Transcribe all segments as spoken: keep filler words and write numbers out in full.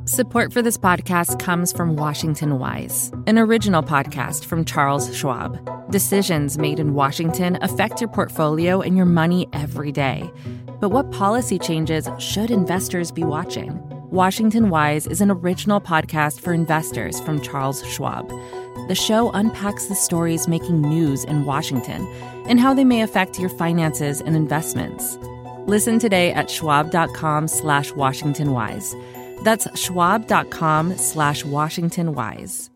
Support for this podcast comes from Washington Wise, an original podcast from Charles Schwab. Decisions made in Washington affect your portfolio and your money every day. But what policy changes should investors be watching? Washington Wise is an original podcast for investors from Charles Schwab. The show unpacks the stories making news in Washington and how they may affect your finances and investments. Listen today at schwab.com slash Washington Wise. That's schwab.com slash Washington Wise.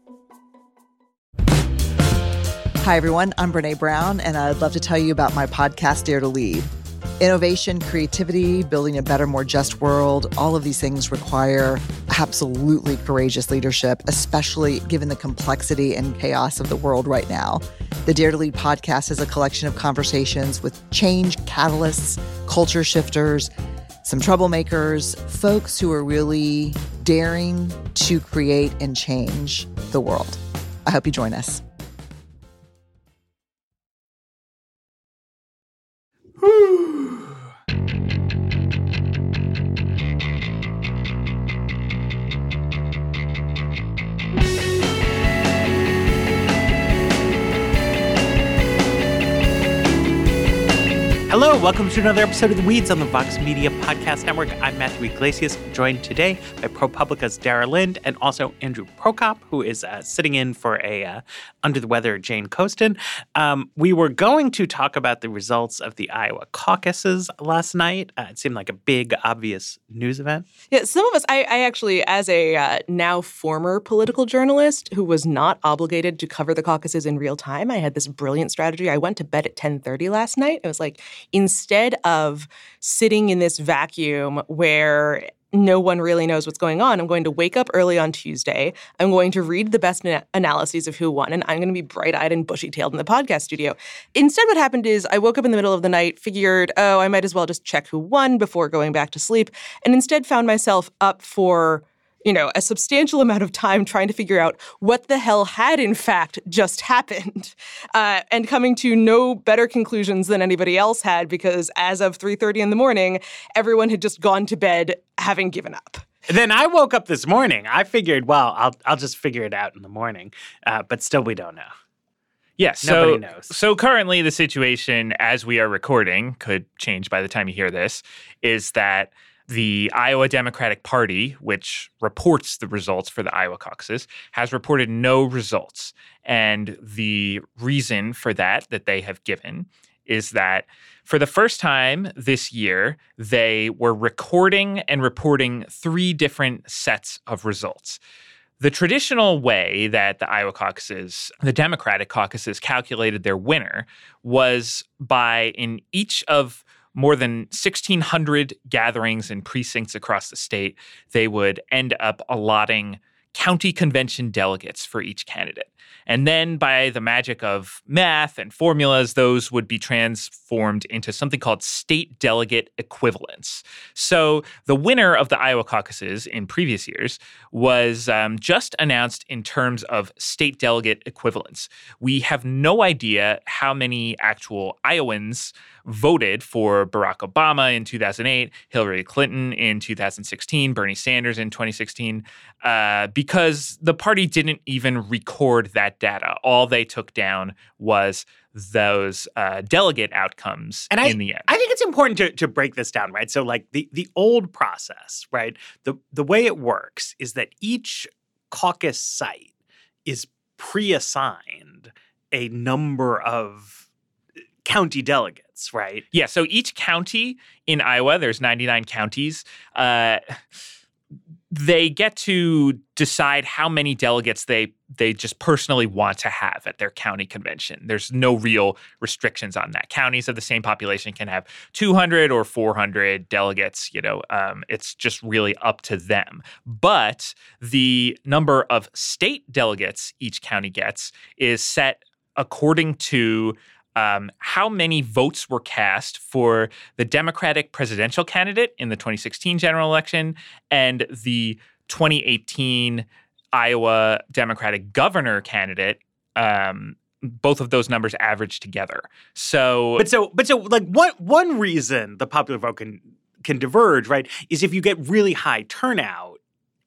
Hi, everyone. I'm Brene Brown, and I'd love to tell you about my podcast, Dare to Lead. Innovation, creativity, building a better, more just world, all of these things require absolutely courageous leadership, especially given the complexity and chaos of the world right now. The Dare to Lead podcast is a collection of conversations with change catalysts, culture shifters, some troublemakers, folks who are really daring to create and change the world. I hope you join us. Hello, welcome to another episode of The Weeds on the Vox Media Podcast Network. I'm Matthew Iglesias, joined today by ProPublica's Dara Lind and also Andrew Prokop, who is uh, sitting in for a uh, under-the-weather Jane Coaston. Um, we were going to talk about the results of the Iowa caucuses last night. Uh, it seemed like a big, obvious news event. Yeah, some of us, I, I actually, as a uh, now former political journalist who was not obligated to cover the caucuses in real time, I had this brilliant strategy. I went to bed at ten thirty last night. It was like, instead of sitting in this vacuum where no one really knows what's going on, I'm going to wake up early on Tuesday. I'm going to read the best na- analyses of who won, and I'm going to be bright-eyed and bushy-tailed in the podcast studio. Instead, what happened is I woke up in the middle of the night, figured, oh, I might as well just check who won before going back to sleep, and instead found myself up for, you know, a substantial amount of time trying to figure out what the hell had, in fact, just happened, uh, and coming to no better conclusions than anybody else had, because as of three thirty in the morning, everyone had just gone to bed having given up. Then I woke up this morning. I figured, well, I'll I'll just figure it out in the morning, uh, but still we don't know. Yeah, so, Nobody knows. So currently the situation as we are recording, could change by the time you hear this, is that the Iowa Democratic Party, which reports the results for the Iowa caucuses, has reported no results. And the reason for that that they have given is that for the first time this year, they were recording and reporting three different sets of results. The traditional way that the Iowa caucuses, the Democratic caucuses, calculated their winner was by, in each of more than sixteen hundred gatherings and precincts across the state, they would end up allotting county convention delegates for each candidate. And then by the magic of math and formulas, those would be transformed into something called state delegate equivalents. So the winner of the Iowa caucuses in previous years was um, just announced in terms of state delegate equivalents. We have no idea how many actual Iowans voted for Barack Obama in two thousand eight, Hillary Clinton in two thousand sixteen, Bernie Sanders in twenty sixteen, uh, because the party didn't even record that data. All they took down was those uh, delegate outcomes and in I, the end. I think it's important to, to break this down, right? So like the, the old process, right? The, the way it works is that each caucus site is pre-assigned a number of county delegates, right? Yeah, so each county in Iowa, there's ninety-nine counties, uh, they get to decide how many delegates they they just personally want to have at their county convention. There's no real restrictions on that. Counties of the same population can have two hundred or four hundred delegates. You know, um, it's just really up to them. But the number of state delegates each county gets is set according to Um, how many votes were cast for the Democratic presidential candidate in the twenty sixteen general election and the twenty eighteen Iowa Democratic governor candidate. Um, both of those numbers averaged together. So, but so, but so, like, what one reason the popular vote can can diverge, right, is if you get really high turnout at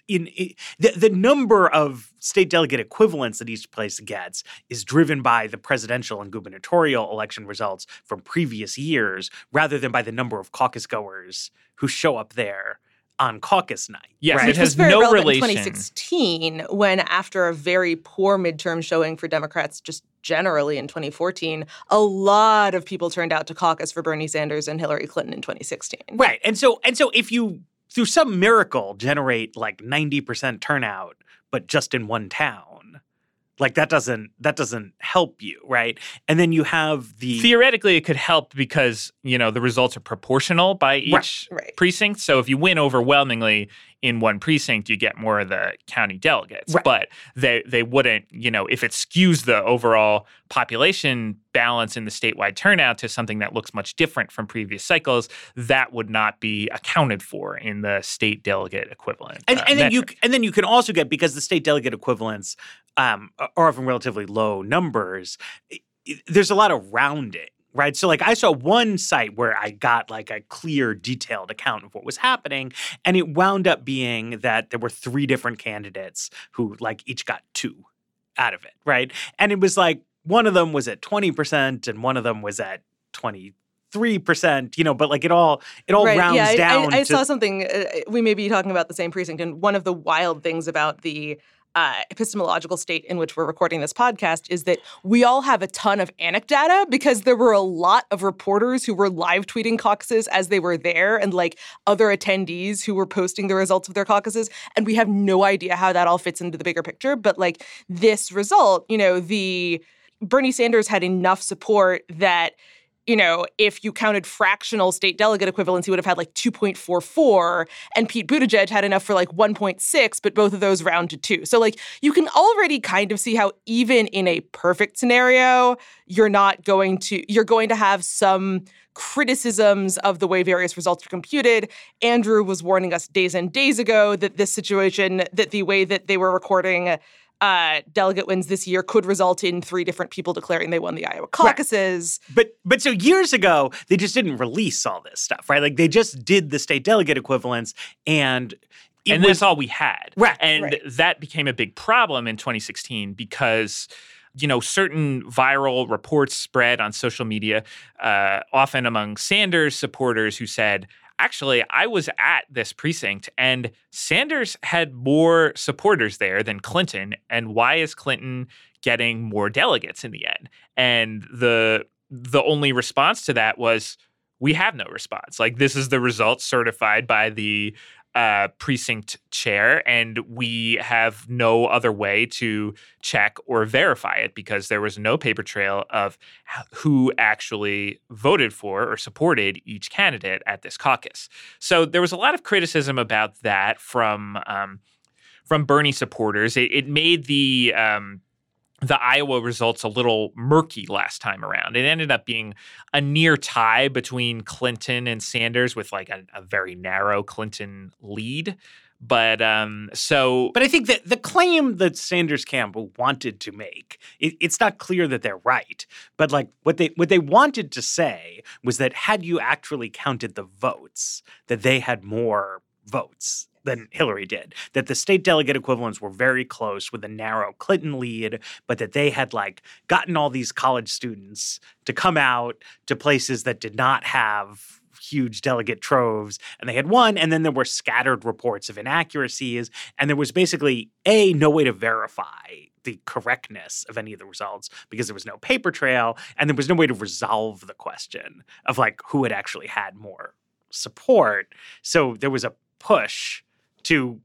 in, in the, the number of state delegate equivalents that each place gets is driven by the presidential and gubernatorial election results from previous years rather than by the number of caucus goers who show up there on caucus night. Yes, right? it has very no relevant relation. In twenty sixteen, when after a very poor midterm showing for Democrats just generally in twenty fourteen, a lot of people turned out to caucus for Bernie Sanders and Hillary Clinton in twenty sixteen. Right. And so and so if you, through some miracle, generate like ninety percent turnout, but just in one town, like that doesn't that doesn't help you, right? And then you have the Theoretically, it could help because, you know, the results are proportional by each Right, right. precinct. So if you win overwhelmingly in one precinct, you get more of the county delegates. Right. But they they wouldn't, you know, if it skews the overall population balance in the statewide turnout to something that looks much different from previous cycles, that would not be accounted for in the state delegate equivalent. And, uh, and then you metric. and then you can also get, because the state delegate equivalents um, are often relatively low numbers, i- i- there's a lot of rounding, right? So like I saw one site where I got like a clear, detailed account of what was happening, and it wound up being that there were three different candidates who like each got two out of it, right? And it was like one of them was at twenty percent and one of them was at twenty-three percent, you know, but like it all it all Right. rounds yeah, I- down I, I to saw something. Uh, we may be talking about the same precinct, and one of the wild things about the uh, epistemological state in which we're recording this podcast is that we all have a ton of anecdata because there were a lot of reporters who were live tweeting caucuses as they were there, and like other attendees who were posting the results of their caucuses, and we have no idea how that all fits into the bigger picture. But like this result, you know, the Bernie Sanders had enough support that, you know, if you counted fractional state delegate equivalents, he would have had like two point four four, and Pete Buttigieg had enough for like one point six, but both of those round to two. So like you can already kind of see how even in a perfect scenario, you're not going to, you're going to have some criticisms of the way various results are computed. Andrew was warning us days and days ago that this situation, that the way that they were recording Uh, delegate wins this year could result in three different people declaring they won the Iowa caucuses. Right. But but so years ago, they just didn't release all this stuff, right? Like they just did the state delegate equivalents, and it and was, that's all we had. Right, And right. that became a big problem in twenty sixteen because, you know, certain viral reports spread on social media, uh, often among Sanders supporters who said, actually, I was at this precinct and Sanders had more supporters there than Clinton. And why is Clinton getting more delegates in the end? And the the only response to that was, we have no response. Like, this is the result certified by the uh, precinct chair, and we have no other way to check or verify it because there was no paper trail of who actually voted for or supported each candidate at this caucus. So there was a lot of criticism about that from um, from Bernie supporters. It, it made the um, the Iowa results a little murky last time around. It ended up being a near tie between Clinton and Sanders with like a, a very narrow Clinton lead. But um, so, But I think that the claim that Sanders camp wanted to make, it, it's not clear that they're right. But like what they what they wanted to say was that had you actually counted the votes, that they had more votes than Hillary did, that the state delegate equivalents were very close with a narrow Clinton lead, but that they had like gotten all these college students to come out to places that did not have huge delegate troves, and they had won, and then there were scattered reports of inaccuracies, and there was basically, A, no way to verify the correctness of any of the results because there was no paper trail, and there was no way to resolve the question of like who had actually had more support. So there was a push to,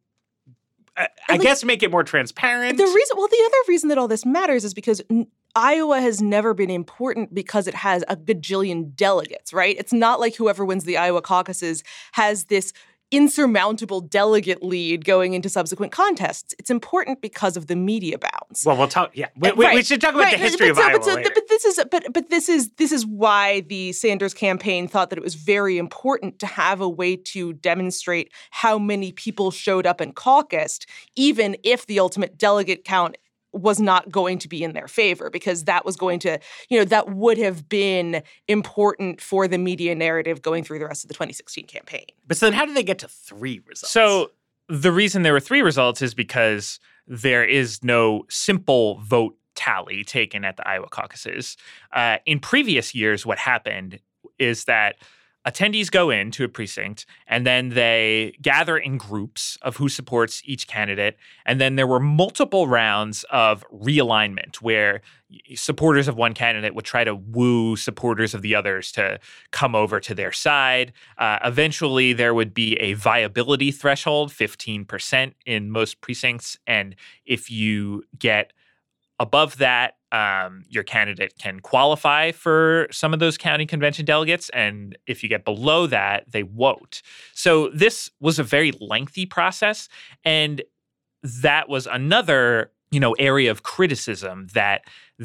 I, I like, guess, make it more transparent. The reason, well, the other reason that all this matters is because n- Iowa has never been important because it has a gajillion delegates, right? It's not like whoever wins the Iowa caucuses has this insurmountable delegate lead going into subsequent contests. It's important because of the media bounce. Well, we'll talk. Yeah, we, we, Right, we should talk about right. the history but of so, Iowa but, so, later. but this is but but this is this is why the Sanders campaign thought that it was very important to have a way to demonstrate how many people showed up and caucused, even if the ultimate delegate count was not going to be in their favor, because that was going to, you know, that would have been important for the media narrative going through the rest of the twenty sixteen campaign. But so then how did they get to three results? So the reason there were three results is because there is no simple vote tally taken at the Iowa caucuses. Uh, in previous years, what happened is that attendees go into a precinct and then they gather in groups of who supports each candidate. And then there were multiple rounds of realignment where supporters of one candidate would try to woo supporters of the others to come over to their side. Uh, eventually, there would be a viability threshold, fifteen percent in most precincts. And if you get above that, um, your candidate can qualify for some of those county convention delegates. And if you get below that, they won't. So this was a very lengthy process. And that was another, you know, area of criticism that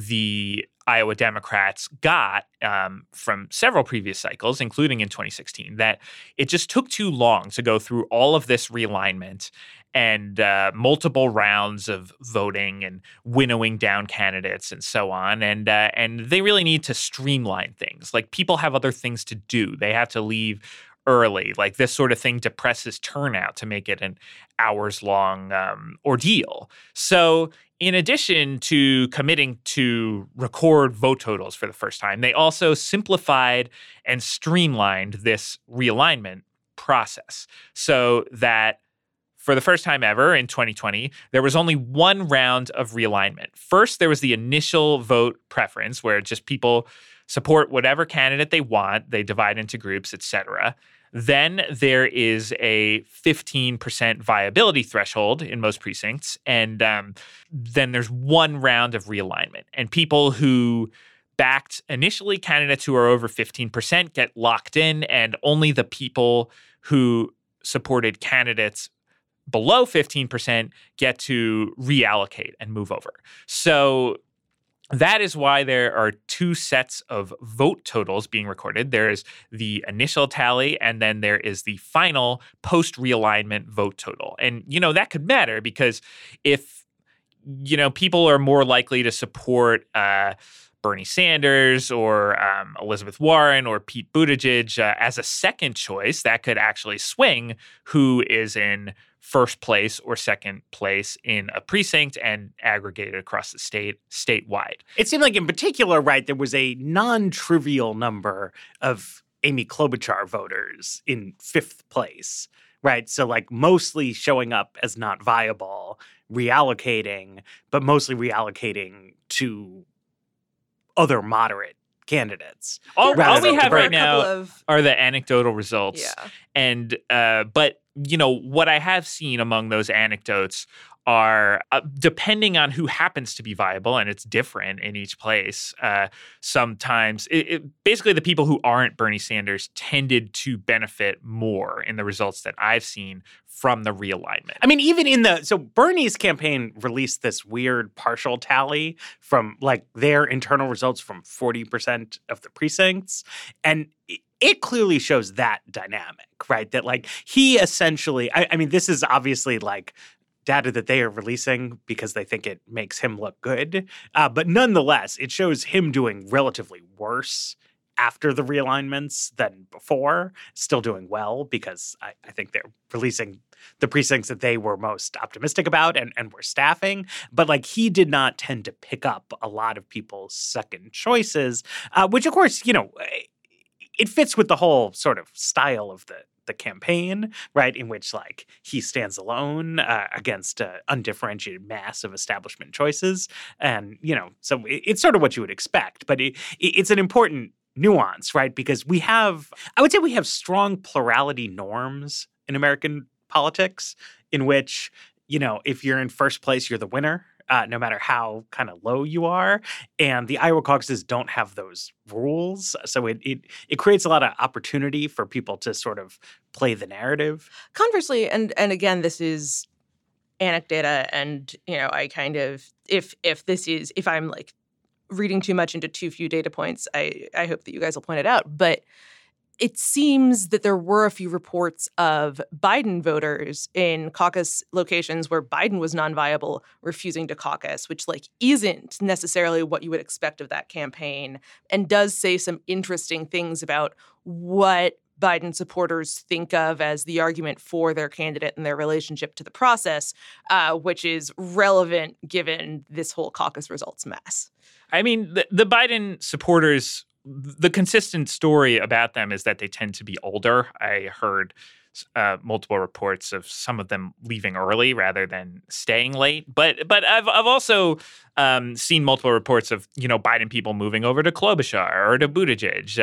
the Iowa Democrats got um, from several previous cycles, including in twenty sixteen, that it just took too long to go through all of this realignment and uh, multiple rounds of voting and winnowing down candidates and so on. And uh, and they really need to streamline things. Like, people have other things to do. They have to leave early. Like, this sort of thing depresses turnout to make it an hours-long um, ordeal. So in addition to committing to record vote totals for the first time, they also simplified and streamlined this realignment process so that for the first time ever in twenty twenty, there was only one round of realignment. First, there was the initial vote preference where just people support whatever candidate they want. They divide into groups, et cetera. Then there is a fifteen percent viability threshold in most precincts. And um, then there's one round of realignment. And people who backed initially candidates who are over fifteen percent get locked in, and only the people who supported candidates below fifteen percent get to reallocate and move over. So that is why there are two sets of vote totals being recorded. There is the initial tally, and then there is the final post-realignment vote total. And, you know, that could matter because if, you know, people are more likely to support uh, Bernie Sanders or um, Elizabeth Warren or Pete Buttigieg uh, as a second choice, that could actually swing who is in first place or second place in a precinct and aggregated across the state, statewide. It seemed like in particular, right, there was a non-trivial number of Amy Klobuchar voters in fifth place, right? So like mostly showing up as not viable, reallocating, but mostly reallocating to other moderate candidates. All, all we have right now of, are the anecdotal results. Yeah. And, uh, but, you know, what I have seen among those anecdotes are, uh, depending on who happens to be viable, and it's different in each place, uh, sometimes, it, it, basically the people who aren't Bernie Sanders tended to benefit more in the results that I've seen from the realignment. I mean, even in the, so Bernie's campaign released this weird partial tally from like their internal results from forty percent of the precincts. And it, it clearly shows that dynamic, right? That like he essentially, I, I mean, this is obviously like data that they are releasing because they think it makes him look good. Uh, but nonetheless, it shows him doing relatively worse after the realignments than before, still doing well because I, I think they're releasing the precincts that they were most optimistic about and, and were staffing. But like he did not tend to pick up a lot of people's second choices, uh, which of course, you know, it fits with the whole sort of style of the the campaign, right, in which like he stands alone uh, against an undifferentiated mass of establishment choices. And, you know, so it, it's sort of what you would expect. But it, it, it's an important nuance, right, because we have, I would say we have strong plurality norms in American politics in which, you know, if you're in first place, you're the winner. Uh, no matter how kind of low you are. And the Iowa caucuses don't have those rules. So it, it it creates a lot of opportunity for people to sort of play the narrative. Conversely, and and again, this is anecdata, and, you know, I kind of, if if this is, if I'm like reading too much into too few data points, I, I hope that you guys will point it out. But it seems that there were a few reports of Biden voters in caucus locations where Biden was non-viable refusing to caucus, which like isn't necessarily what you would expect of that campaign, and does say some interesting things about what Biden supporters think of as the argument for their candidate and their relationship to the process, uh, which is relevant given this whole caucus results mess. I mean, the, the Biden supporters, the consistent story about them is that they tend to be older. I heard uh, multiple reports of some of them leaving early rather than staying late. But but I've I've also um, seen multiple reports of, you know, Biden people moving over to Klobuchar or to Buttigieg. Uh,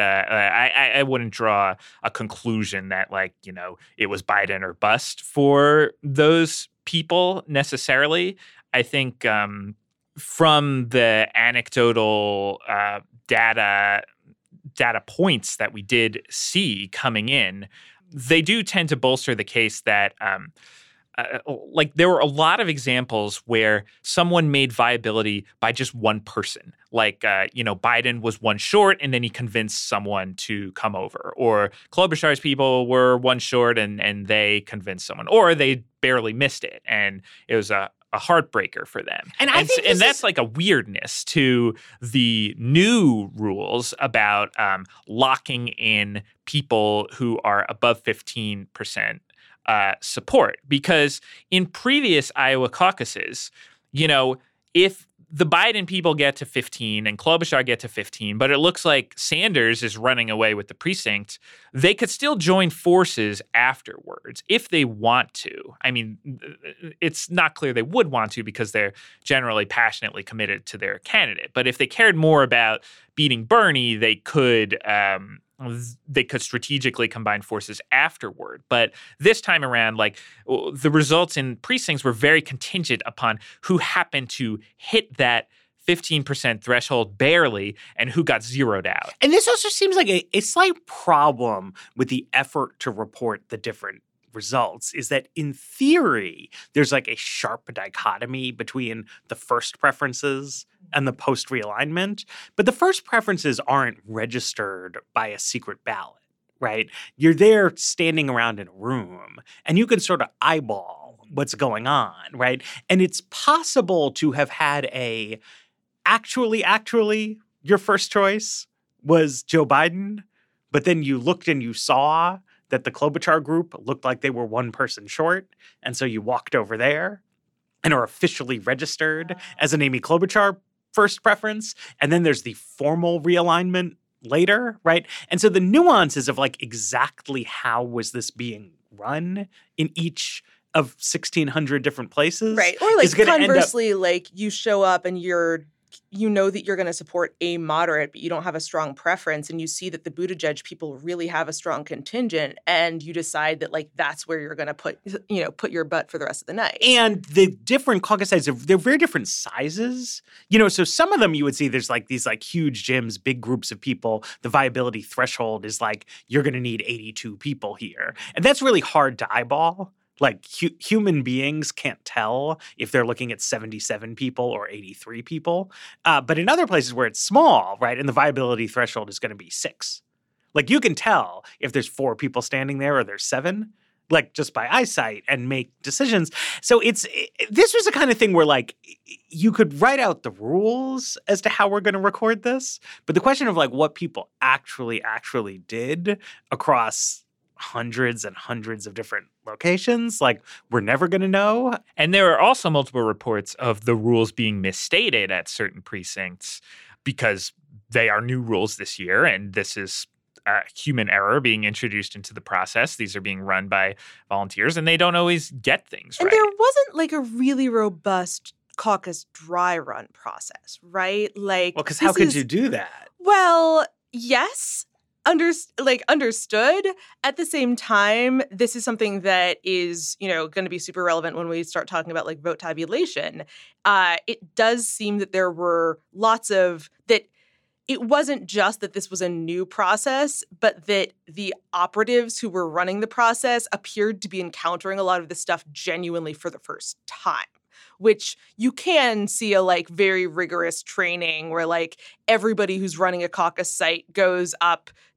I, I wouldn't draw a conclusion that, like, you know, it was Biden or bust for those people necessarily. I think um, from the anecdotal uh, data data points that we did see coming in, they do tend to bolster the case that, um, uh, like, there were a lot of examples where someone made viability by just one person. Like, uh, you know, Biden was one short and then he convinced someone to come over. Or Klobuchar's people were one short and, and they convinced someone. Or they barely missed it and it was a a heartbreaker for them. And I and, think and that's is- like a weirdness to the new rules about um, locking in people who are above fifteen percent uh, support. Because in previous Iowa caucuses, you know, if the Biden people get to fifteen and Klobuchar get to fifteen, but it looks like Sanders is running away with the precinct, they could still join forces afterwards if they want to. I mean, it's not clear they would want to because they're generally passionately committed to their candidate. But if they cared more about beating Bernie, they could um, they could strategically combine forces afterward. But this time around, like, the results in precincts were very contingent upon who happened to hit that fifteen percent threshold barely and who got zeroed out. And this also seems like a, a slight problem with the effort to report the different results is that in theory, there's like a sharp dichotomy between the first preferences and the post realignment. But the first preferences aren't registered by a secret ballot, right? You're there standing around in a room and you can sort of eyeball what's going on, right? And it's possible to have had a actually, actually, your first choice was Joe Biden, but then you looked and you saw that the Klobuchar group looked like they were one person short, and so you walked over there and are officially registered as an Amy Klobuchar first preference, and then there's the formal realignment later, right? And so the nuances of, like, exactly how was this being run in each of sixteen hundred different places, right? Or, like, conversely, up- like, you show up and you're you know that you're going to support a moderate, but you don't have a strong preference, and you see that the Buttigieg people really have a strong contingent, and you decide that, like, that's where you're going to put, you know, put your butt for the rest of the night. And the different caucus sizes, they're very different sizes. You know, so some of them you would see there's like these like huge gyms, big groups of people. The viability threshold is like, you're going to need eighty-two people here. And that's really hard to eyeball. Like, hu- human beings can't tell if they're looking at seventy-seven people or eighty-three people. Uh, but in other places where it's small, right, and the viability threshold is going to be six. Like, you can tell if there's four people standing there or there's seven, like, just by eyesight and make decisions. So it's it, this was the kind of thing where, like, you could write out the rules as to how we're going to record this. But the question of, like, what people actually, actually did across hundreds and hundreds of different locations, like, we're never going to know. And there are also multiple reports of the rules being misstated at certain precincts because they are new rules this year, and this is uh, human error being introduced into the process. These are being run by volunteers, and they don't always get things and right. And there wasn't, like, a really robust caucus dry run process, right? Like, well, because how could is, you do that? Well, yes. Under, like understood. At the same time, this is something that is, you know, going to be super relevant when we start talking about, like, vote tabulation. Uh, it does seem that there were lots of that. It wasn't just that this was a new process, but that the operatives who were running the process appeared to be encountering a lot of this stuff genuinely for the first time. Which you can see a, like, very rigorous training where, like, everybody who's running a caucus site goes up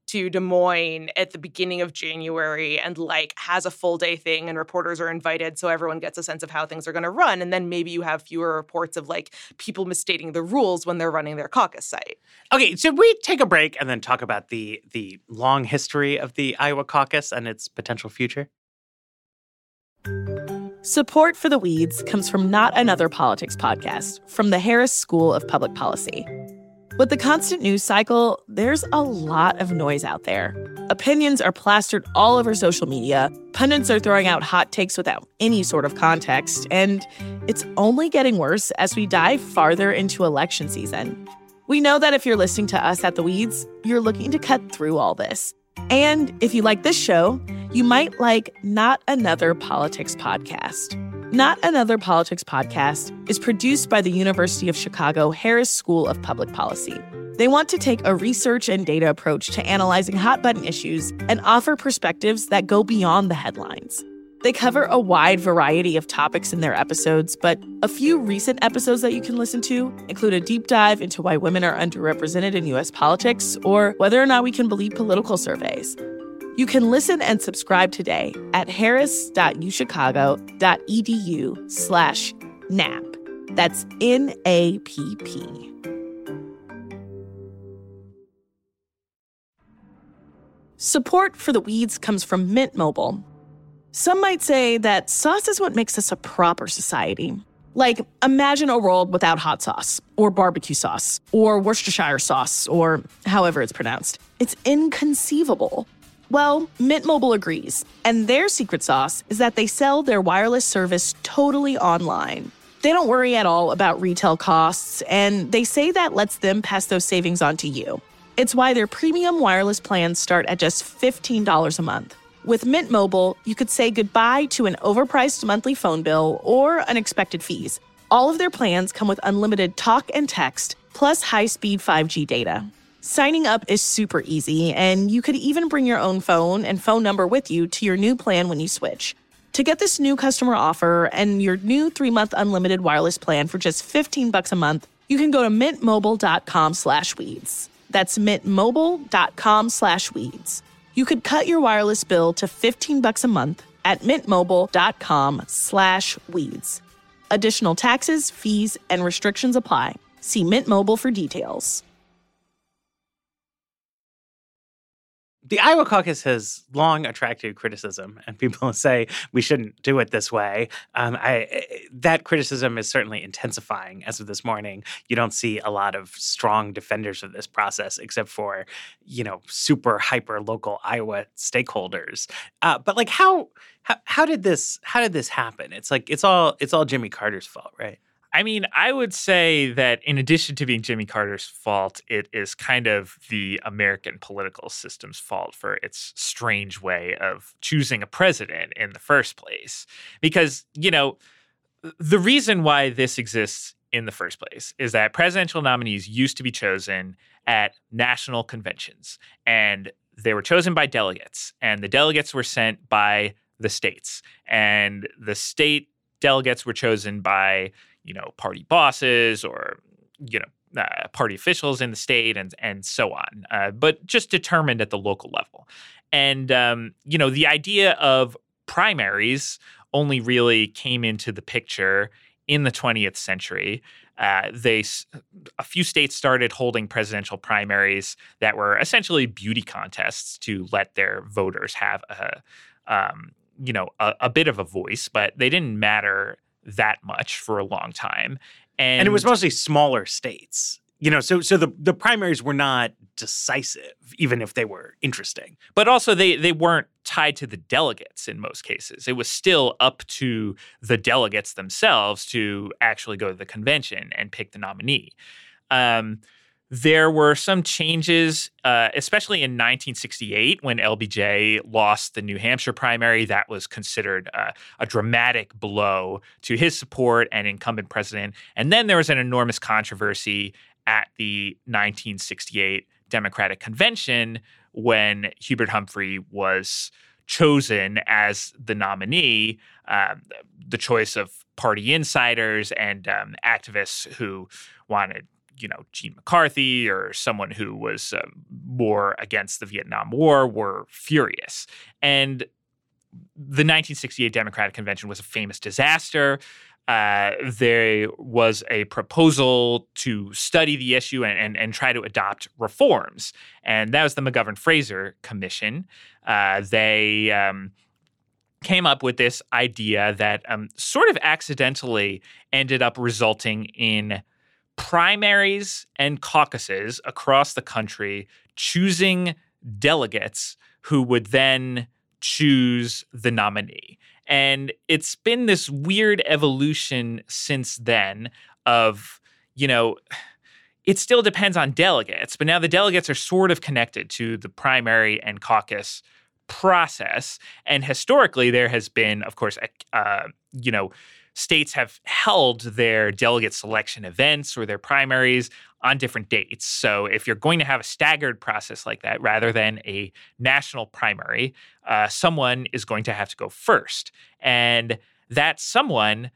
to Des Moines at the beginning of January and like has a full day thing and reporters are invited so everyone gets a sense of how things are going to run. And then maybe you have fewer reports of like people misstating the rules when they're running their caucus site. Okay, should we take a break and then talk about the the long history of the Iowa caucus and its potential future? Support for The Weeds comes from Not Another Politics podcast from the Harris School of Public Policy. With the constant news cycle, there's a lot of noise out there. Opinions are plastered all over social media, pundits are throwing out hot takes without any sort of context, and it's only getting worse as we dive farther into election season. We know that if you're listening to us at The Weeds, you're looking to cut through all this. And if you like this show, you might like Not Another Politics podcast. Not Another Politics podcast is produced by the University of Chicago Harris School of Public Policy. They want to take a research and data approach to analyzing hot-button issues and offer perspectives that go beyond the headlines. They cover a wide variety of topics in their episodes, but a few recent episodes that you can listen to include a deep dive into why women are underrepresented in U S politics or whether or not we can believe political surveys. You can listen and subscribe today at harris.uchicago.edu slash NAP. That's N A P P. Support for The Weeds comes from Mint Mobile. Some might say that sauce is what makes us a proper society. Like, imagine a world without hot sauce, or barbecue sauce, or Worcestershire sauce, or however it's pronounced. It's inconceivable. Well, Mint Mobile agrees, and their secret sauce is that they sell their wireless service totally online. They don't worry at all about retail costs, and they say that lets them pass those savings on to you. It's why their premium wireless plans start at just fifteen dollars a month. With Mint Mobile, you could say goodbye to an overpriced monthly phone bill or unexpected fees. All of their plans come with unlimited talk and text, plus high-speed five G data. Signing up is super easy, and you could even bring your own phone and phone number with you to your new plan when you switch. To get this new customer offer and your new three-month unlimited wireless plan for just fifteen bucks a month, you can go to mintmobile.com slash weeds. That's mintmobile.com slash weeds. You could cut your wireless bill to fifteen bucks a month at mintmobile.com slash weeds. Additional taxes, fees, and restrictions apply. See Mint Mobile for details. The Iowa caucus has long attracted criticism, and people say we shouldn't do it this way. Um, I, that criticism is certainly intensifying as of this morning. You don't see a lot of strong defenders of this process, except for, you know, super hyper local Iowa stakeholders. Uh, but like, how, how how did this how did this happen? It's like it's all it's all Jimmy Carter's fault, right? I mean, I would say that in addition to being Jimmy Carter's fault, it is kind of the American political system's fault for its strange way of choosing a president in the first place. Because, you know, the reason why this exists in the first place is that presidential nominees used to be chosen at national conventions, and they were chosen by delegates, and the delegates were sent by the states, and the state delegates were chosen by, you know, party bosses or, you know, uh, party officials in the state and and so on, uh, but just determined at the local level. And, um, you know, the idea of primaries only really came into the picture in the twentieth century. Uh, they a few states started holding presidential primaries that were essentially beauty contests to let their voters have a, um, you know, a, a bit of a voice, but they didn't matter that much for a long time. And, and it was mostly smaller states. You know, so so the, the primaries were not decisive, even if they were interesting. But also they they weren't tied to the delegates in most cases. It was still up to the delegates themselves to actually go to the convention and pick the nominee. Um, there were some changes, uh, especially in nineteen sixty-eight when L B J lost the New Hampshire primary. That was considered uh, a dramatic blow to his support and incumbent president. And then there was an enormous controversy at the nineteen sixty-eight Democratic Convention when Hubert Humphrey was chosen as the nominee, um, the choice of party insiders and um, activists who wanted you know, Gene McCarthy or someone who was uh, more against the Vietnam War were furious. And the nineteen sixty-eight Democratic Convention was a famous disaster. Uh, there was a proposal to study the issue and, and, and try to adopt reforms. And that was the McGovern-Fraser Commission. Uh, they um, came up with this idea that um, sort of accidentally ended up resulting in primaries and caucuses across the country choosing delegates who would then choose the nominee. And it's been this weird evolution since then of, you know, it still depends on delegates, but now the delegates are sort of connected to the primary and caucus process. And historically, there has been, of course, uh, you know, states have held their delegate selection events or their primaries on different dates. So if you're going to have a staggered process like that, rather than a national primary, uh, someone is going to have to go first. And that someone,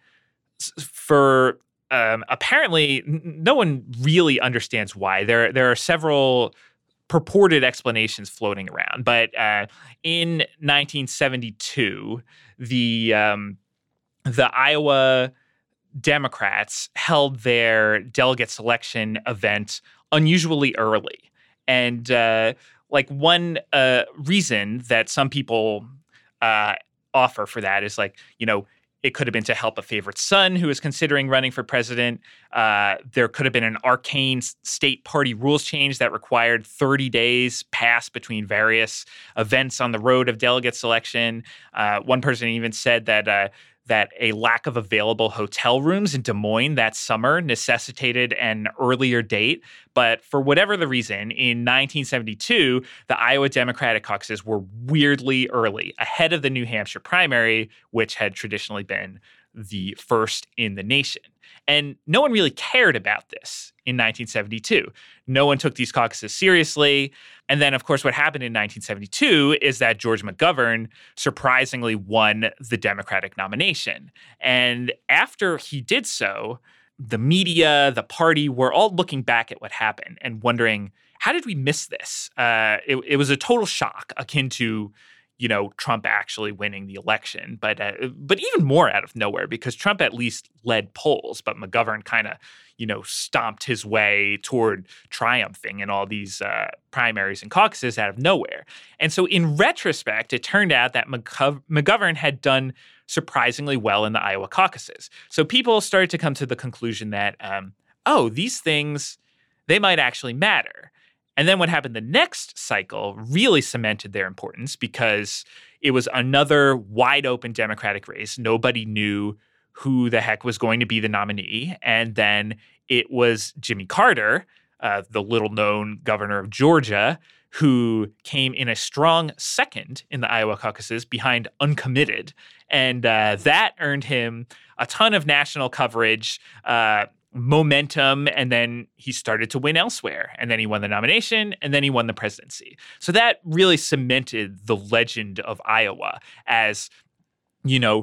for um, apparently, n- no one really understands why. There, there are several purported explanations floating around. But uh, in nineteen seventy-two, the um, the Iowa Democrats held their delegate selection event unusually early. And uh, like one uh, reason that some people uh, offer for that is like, you know, it could have been to help a favorite son who was considering running for president. Uh, there could have been an arcane state party rules change that required thirty days pass between various events on the road of delegate selection. Uh, one person even said that uh, that a lack of available hotel rooms in Des Moines that summer necessitated an earlier date. But for whatever the reason, in nineteen seventy-two, the Iowa Democratic caucuses were weirdly early, ahead of the New Hampshire primary, which had traditionally been the first in the nation. And no one really cared about this in nineteen seventy-two. No one took these caucuses seriously. And then, of course, what happened in nineteen seventy-two is that George McGovern surprisingly won the Democratic nomination. And after he did so, the media, the party, were all looking back at what happened and wondering, how did we miss this? Uh, it, it was a total shock, akin to, you know, Trump actually winning the election, but uh, but even more out of nowhere, because Trump at least led polls, but McGovern kind of, you know, stomped his way toward triumphing in all these uh, primaries and caucuses out of nowhere. And so in retrospect, it turned out that McGov- McGovern had done surprisingly well in the Iowa caucuses. So people started to come to the conclusion that, um, oh, these things, they might actually matter. And then what happened the next cycle really cemented their importance, because it was another wide open Democratic race. Nobody knew who the heck was going to be the nominee. And then it was Jimmy Carter, uh, the little known governor of Georgia, who came in a strong second in the Iowa caucuses behind uncommitted. And uh, that earned him a ton of national coverage, uh, momentum, and then he started to win elsewhere. And then he won the nomination, and then he won the presidency. So that really cemented the legend of Iowa as, you know,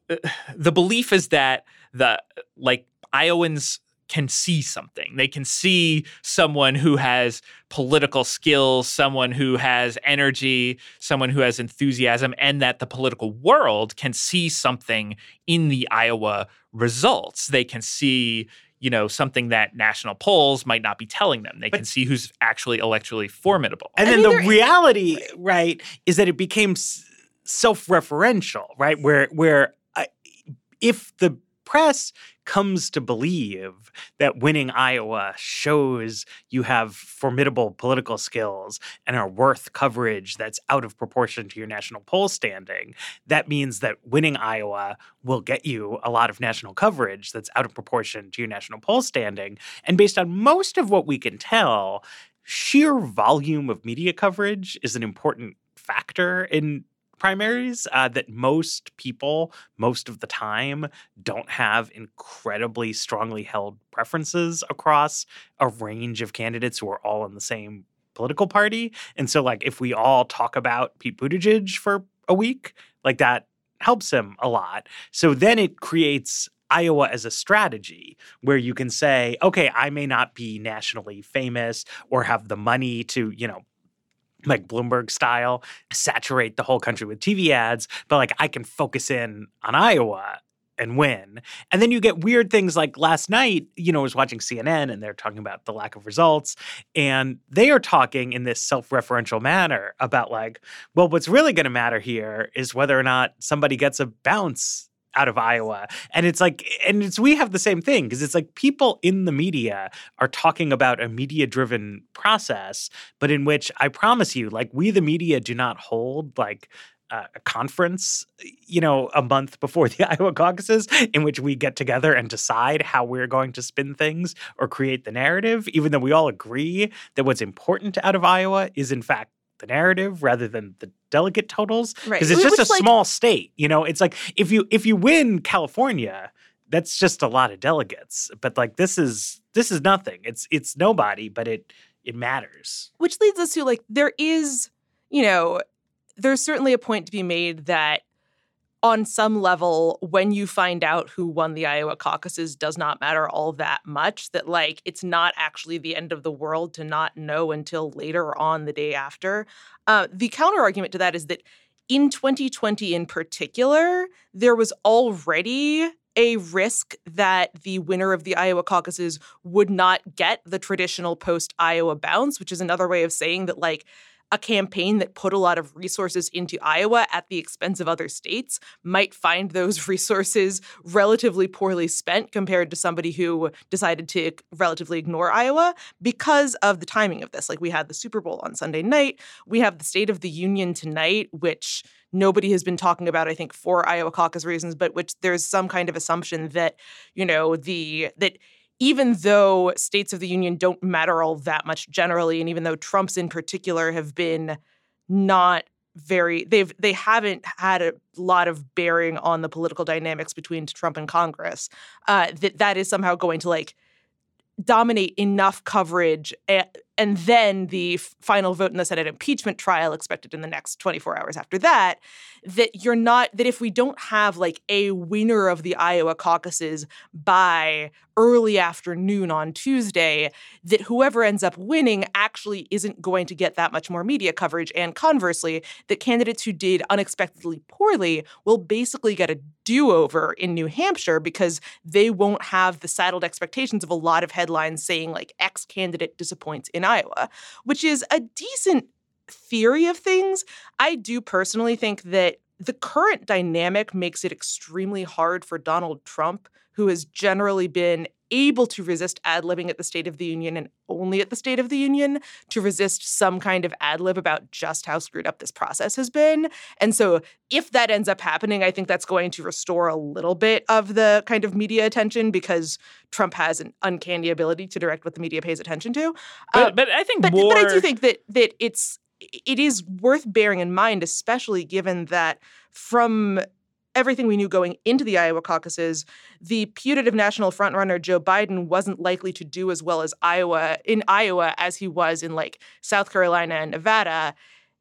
the belief is that the, like, Iowans can see something. They can see someone who has political skills, someone who has energy, someone who has enthusiasm, and that the political world can see something in the Iowa results. They can see, you know, something that national polls might not be telling them. They but, can see who's actually electorally formidable. And then I mean, the reality, right, is that it became s- self-referential, right, where where uh, if the press comes to believe that winning Iowa shows you have formidable political skills and are worth coverage that's out of proportion to your national poll standing, that means that winning Iowa will get you a lot of national coverage that's out of proportion to your national poll standing. And based on most of what we can tell, sheer volume of media coverage is an important factor in primaries, uh, that most people, most of the time, don't have incredibly strongly held preferences across a range of candidates who are all in the same political party. And so, like, if we all talk about Pete Buttigieg for a week, like, that helps him a lot. So then it creates Iowa as a strategy where you can say, okay, I may not be nationally famous or have the money to, you know, like Bloomberg style, saturate the whole country with T V ads, but like I can focus in on Iowa and win. And then you get weird things like last night, you know, I was watching C N N and they're talking about the lack of results. And they are talking in this self-referential manner about like, well, what's really going to matter here is whether or not somebody gets a bounce out of Iowa. And it's like, and it's, we have the same thing because it's like people in the media are talking about a media-driven process, but in which I promise you, like we, the media, do not hold like uh, a conference, you know, a month before the Iowa caucuses in which we get together and decide how we're going to spin things or create the narrative, even though we all agree that what's important out of Iowa is in fact the narrative rather than the delegate totals, because right. it's just Which, a like, small state. You know, it's like if you if you win California, that's just a lot of delegates. But like this is this is nothing. It's it's nobody, but it it matters. Which leads us to like there is, you know, there's certainly a point to be made that on some level, when you find out who won the Iowa caucuses does not matter all that much, that like it's not actually the end of the world to not know until later on the day after. Uh, the counter argument to that is that in twenty twenty in particular, there was already a risk that the winner of the Iowa caucuses would not get the traditional post-Iowa bounce, which is another way of saying that like a campaign that put a lot of resources into Iowa at the expense of other states might find those resources relatively poorly spent compared to somebody who decided to relatively ignore Iowa because of the timing of this. Like we had the Super Bowl on Sunday night. We have the State of the Union tonight, which nobody has been talking about, I think, for Iowa caucus reasons, but which there's some kind of assumption that, you know, the that even though states of the union don't matter all that much generally, and even though Trump's in particular have been not very, they've they haven't had a lot of bearing on the political dynamics between Trump and Congress, uh, that that is somehow going to like dominate enough coverage. And, and then the f- final vote in the Senate impeachment trial expected in the next twenty-four hours after that, that you're not, that if we don't have like a winner of the Iowa caucuses by early afternoon on Tuesday, that whoever ends up winning actually isn't going to get that much more media coverage. And conversely, that candidates who did unexpectedly poorly will basically get a do-over in New Hampshire because they won't have the saddled expectations of a lot of headlines saying like X candidate disappoints in Iowa, which is a decent theory of things. I do personally think that the current dynamic makes it extremely hard for Donald Trump, who has generally been able to resist ad-libbing at the State of the Union and only at the State of the Union, to resist some kind of ad-lib about just how screwed up this process has been. And so if that ends up happening, I think that's going to restore a little bit of the kind of media attention because Trump has an uncanny ability to direct what the media pays attention to. But, uh, but I think but, more... But I do think that that it's it is worth bearing in mind, especially given that from everything we knew going into the Iowa caucuses, the putative national frontrunner Joe Biden wasn't likely to do as well as Iowa in Iowa as he was in like South Carolina and Nevada.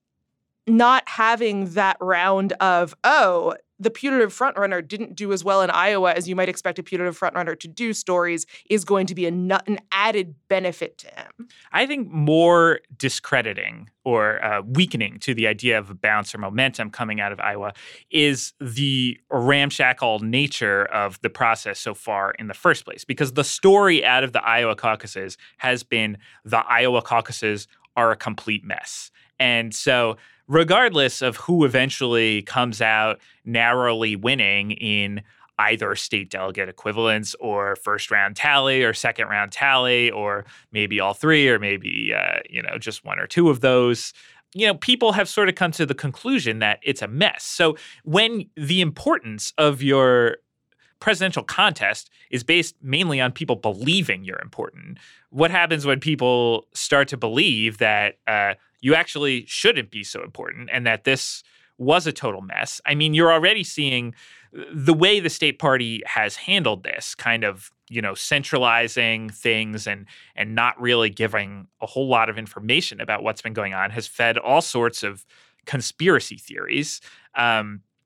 Not having that round of, oh, the putative frontrunner didn't do as well in Iowa as you might expect a putative frontrunner to do stories is going to be a, an added benefit to him. I think more discrediting or uh, weakening to the idea of a bounce or momentum coming out of Iowa is the ramshackle nature of the process so far in the first place. Because the story out of the Iowa caucuses has been the Iowa caucuses are a complete mess. And so regardless of who eventually comes out narrowly winning in either state delegate equivalents or first round tally or second round tally, or maybe all three, or maybe, uh, you know, just one or two of those, you know, people have sort of come to the conclusion that it's a mess. So when the importance of your presidential contest is based mainly on people believing you're important, what happens when people start to believe that uh, you actually shouldn't be so important and that this was a total mess? I mean, you're already seeing the way the state party has handled this, kind of, you know, centralizing things and and not really giving a whole lot of information about what's been going on, has fed all sorts of conspiracy theories. Um,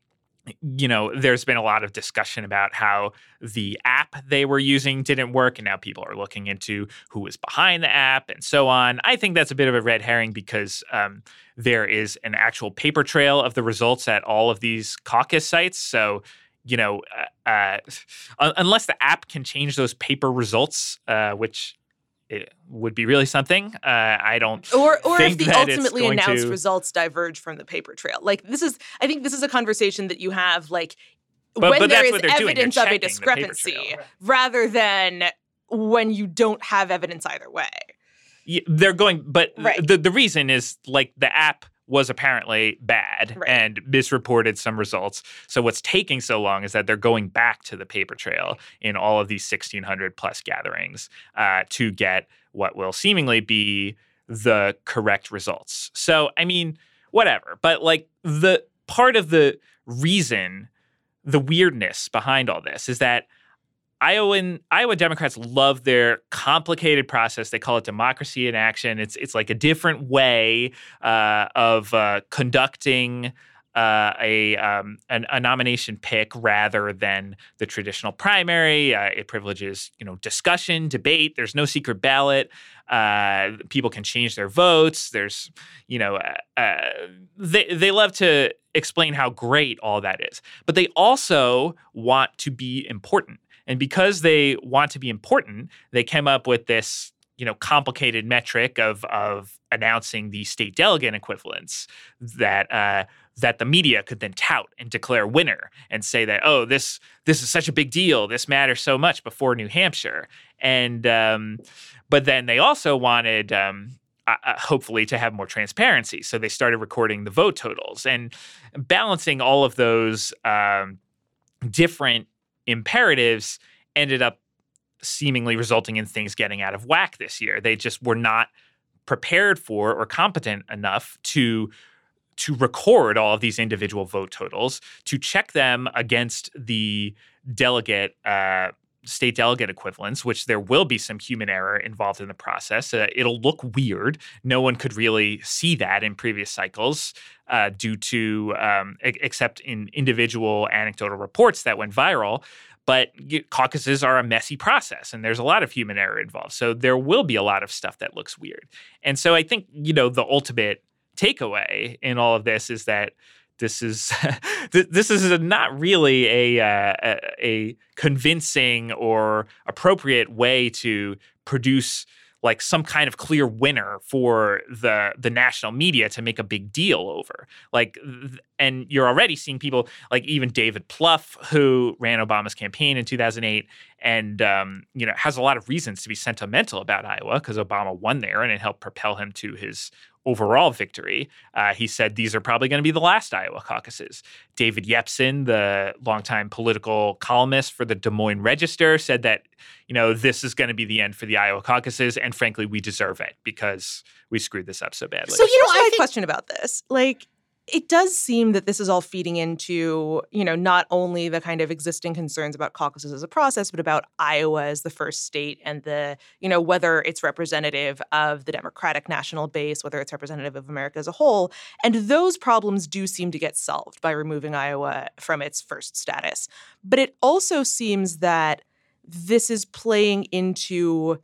you know, there's been a lot of discussion about how the app they were using didn't work, and now people are looking into who was behind the app and so on. I think that's a bit of a red herring because um, there is an actual paper trail of the results at all of these caucus sites. So, you know, uh, uh, unless the app can change those paper results, uh, which it would be really something. Uh, I don't or or think if the that ultimately it's going announced to... results diverge from the paper trail. Like this is, I think this is a conversation that you have like but, when but there is doing. evidence of a the discrepancy, trail, right? rather than when you don't have evidence either way. Yeah, they're going, but right. the the reason is like the app was apparently bad right. and misreported some results. So what's taking so long is that they're going back to the paper trail in all of these sixteen hundred plus gatherings uh, to get what will seemingly be the correct results. So, I mean, whatever. But like the part of the reason, the weirdness behind all this is that Iowa, Iowa Democrats love their complicated process. They call it democracy in action. It's it's like a different way uh, of uh, conducting uh, a, um, an, a nomination pick rather than the traditional primary. Uh, it privileges, you know, discussion, debate. There's no secret ballot. Uh, people can change their votes. There's, you know, uh, uh, they they love to explain how great all that is, but they also want to be important. And because they want to be important, they came up with this, you know, complicated metric of of announcing the state delegate equivalents that uh, that the media could then tout and declare winner and say that, oh, this this is such a big deal, this matters so much before New Hampshire. And um, but then they also wanted, um, uh, hopefully, to have more transparency. So they started recording the vote totals and balancing all of those um, different imperatives ended up seemingly resulting in things getting out of whack this year. They just were not prepared for or competent enough to to record all of these individual vote totals, to check them against the delegate uh, state delegate equivalents, which there will be some human error involved in the process. Uh, it'll look weird. No one could really see that in previous cycles uh, due to, um, e- except in individual anecdotal reports that went viral. But caucuses are a messy process, and there's a lot of human error involved. So there will be a lot of stuff that looks weird. And so I think, you know, the ultimate takeaway in all of this is that This is this is not really a, uh, a convincing or appropriate way to produce like some kind of clear winner for the the national media to make a big deal over. Like, and you're already seeing people like even David Plouffe, who ran Obama's campaign in two thousand eight, and um, you know has a lot of reasons to be sentimental about Iowa because Obama won there and it helped propel him to his overall victory. Uh, he said these are probably going to be the last Iowa caucuses. David Yepsen, the longtime political columnist for the Des Moines Register, said that, you know, this is going to be the end for the Iowa caucuses, and frankly, we deserve it because we screwed this up so badly. So here's my question about this. Like, it does seem that this is all feeding into, you know, not only the kind of existing concerns about caucuses as a process, but about Iowa as the first state and the, you know, whether it's representative of the Democratic national base, whether it's representative of America as a whole. And those problems do seem to get solved by removing Iowa from its first status. But it also seems that this is playing into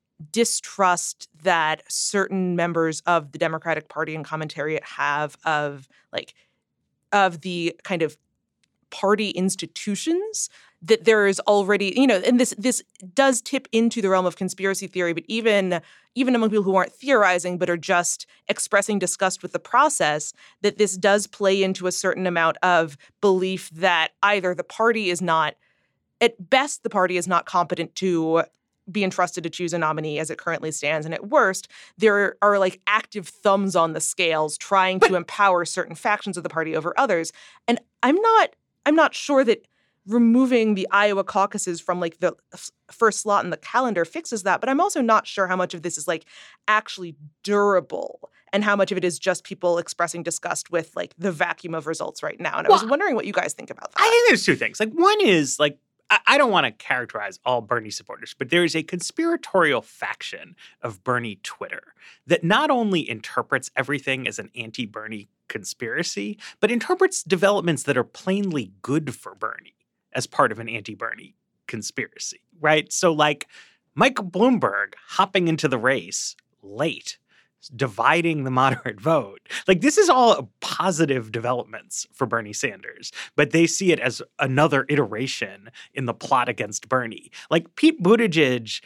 distrust that certain members of the Democratic Party and commentariat have of like of the kind of party institutions, that there is already, you know, and this this does tip into the realm of conspiracy theory, but even even among people who aren't theorizing but are just expressing disgust with the process, that this does play into a certain amount of belief that either the party is not, at best, the party is not competent to be entrusted to choose a nominee as it currently stands. And at worst, there are like active thumbs on the scales trying but, to empower certain factions of the party over others. And I'm not I'm not sure that removing the Iowa caucuses from like the f- first slot in the calendar fixes that. But I'm also not sure how much of this is like actually durable and how much of it is just people expressing disgust with like the vacuum of results right now. And I well, was wondering what you guys think about that. I think there's two things. Like one is like, I, I don't want to characterize all Bernie supporters, but there is a conspiratorial faction of Bernie Twitter that not only interprets everything as an anti-Bernie conspiracy, but interprets developments that are plainly good for Bernie as part of an anti-Bernie conspiracy, right? So like Mike Bloomberg hopping into the race late, dividing the moderate vote. Like this is all positive developments for Bernie Sanders, but they see it as another iteration in the plot against Bernie. Like Pete Buttigieg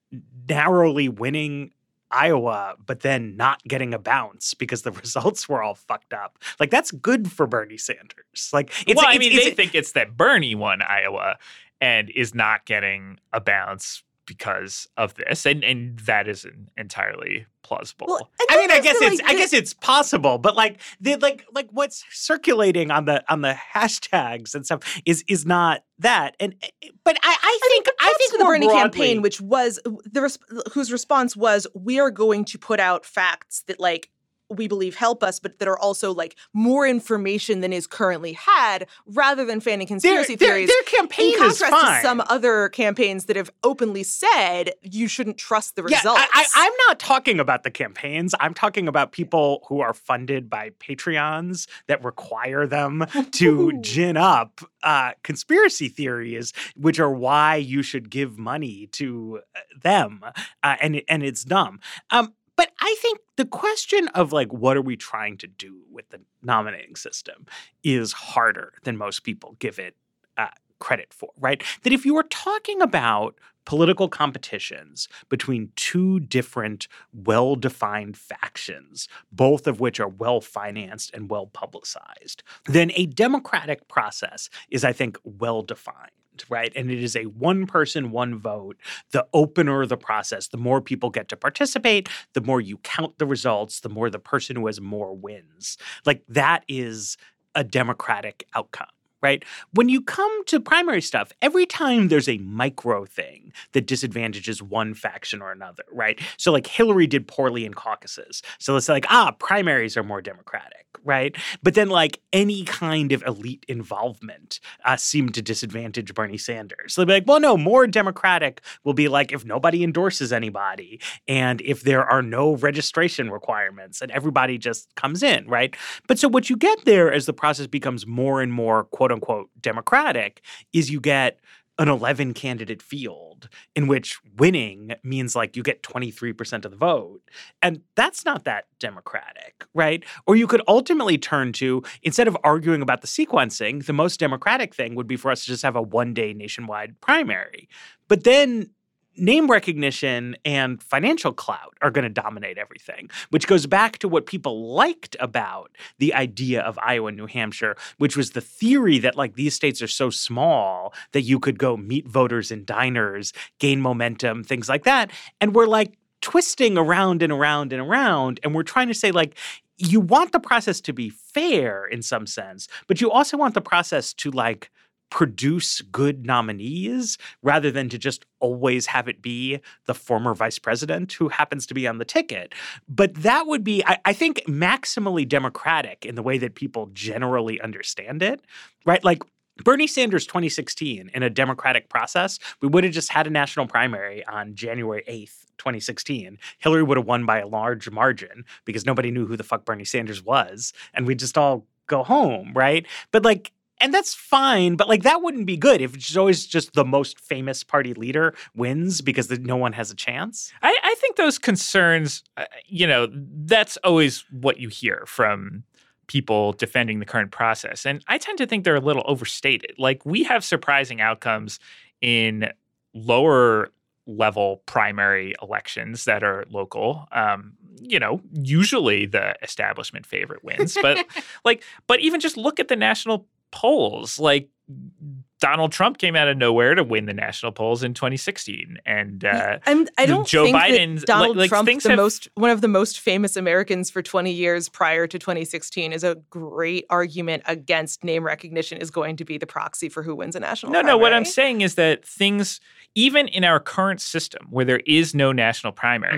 narrowly winning Iowa, but then not getting a bounce because the results were all fucked up. Like that's good for Bernie Sanders. Like, it's, well, it's, I mean, it's, they it's, think it's that Bernie won Iowa and is not getting a bounce because of this, and and that isn't entirely plausible. Well, I mean, I guess feel it's like I the- guess it's possible, but like the like like what's circulating on the on the hashtags and stuff is is not that. And but I, I think I, That's think the more Bernie broadly, campaign, which was the res- whose response was, "We are going to put out facts that like we believe help us, but that are also like more information than is currently had, rather than fanning conspiracy their, theories." Their, their campaign in is contrast fine. to some other campaigns that have openly said you shouldn't trust the Yeah, results. I, I, I'm not talking about the campaigns. I'm talking about people who are funded by Patreons that require them to gin up uh, conspiracy theories, which are why you should give money to them, uh, and and it's dumb. Um, But I think the question of like, what are we trying to do with the nominating system is harder than most people give it uh, credit for, right? That if you were talking about political competitions between two different well-defined factions, both of which are well-financed and well-publicized, then a democratic process is, I think, well-defined. Right. And it is a one person, one vote. The opener the process, the more people get to participate, the more you count the results, the more the person who has more wins. Like that is a democratic outcome. Right? When you come to primary stuff, every time there's a micro thing that disadvantages one faction or another, right? So like Hillary did poorly in caucuses. So let's say like, ah, primaries are more democratic, right? But then like any kind of elite involvement uh, seemed to disadvantage Bernie Sanders. So they'd be like, well, no, more democratic will be like if nobody endorses anybody and if there are no registration requirements and everybody just comes in, right? But so what you get there as the process becomes more and more quote unquote democratic is you get an eleven candidate field in which winning means like you get twenty-three percent of the vote. And that's not that democratic, right? Or you could ultimately turn to, instead of arguing about the sequencing, the most democratic thing would be for us to just have a one day nationwide primary. But then name recognition and financial clout are going to dominate everything, which goes back to what people liked about the idea of Iowa and New Hampshire, which was the theory that like these states are so small that you could go meet voters in diners, gain momentum, things like that. And we're like twisting around and around and around. And we're trying to say like, you want the process to be fair in some sense, but you also want the process to like produce good nominees rather than to just always have it be the former vice president who happens to be on the ticket. But that would be, I, I think, maximally democratic in the way that people generally understand it, right? Like Bernie Sanders twenty sixteen in a democratic process, we would have just had a national primary on January eighth, twenty sixteen. Hillary would have won by a large margin because nobody knew who the fuck Bernie Sanders was. And we'd just all go home, right? But like, and that's fine, but like that wouldn't be good if it's always just the most famous party leader wins because the, no one has a chance. I, I think those concerns, uh, you know, that's always what you hear from people defending the current process. And I tend to think they're a little overstated. Like we have surprising outcomes in lower level primary elections that are local. Um, you know, usually the establishment favorite wins, but like, but even just look at the national polls. Like Donald Trump came out of nowhere to win the national polls in twenty sixteen, and uh, I'm, I don't Joe think Biden's that Donald like, Trump, things the have, most one of the most famous Americans for twenty years prior to twenty sixteen, is a great argument against name recognition is going to be the proxy for who wins a national. No, primary. no. What I'm saying is that things, even in our current system where there is no national primary, mm-hmm.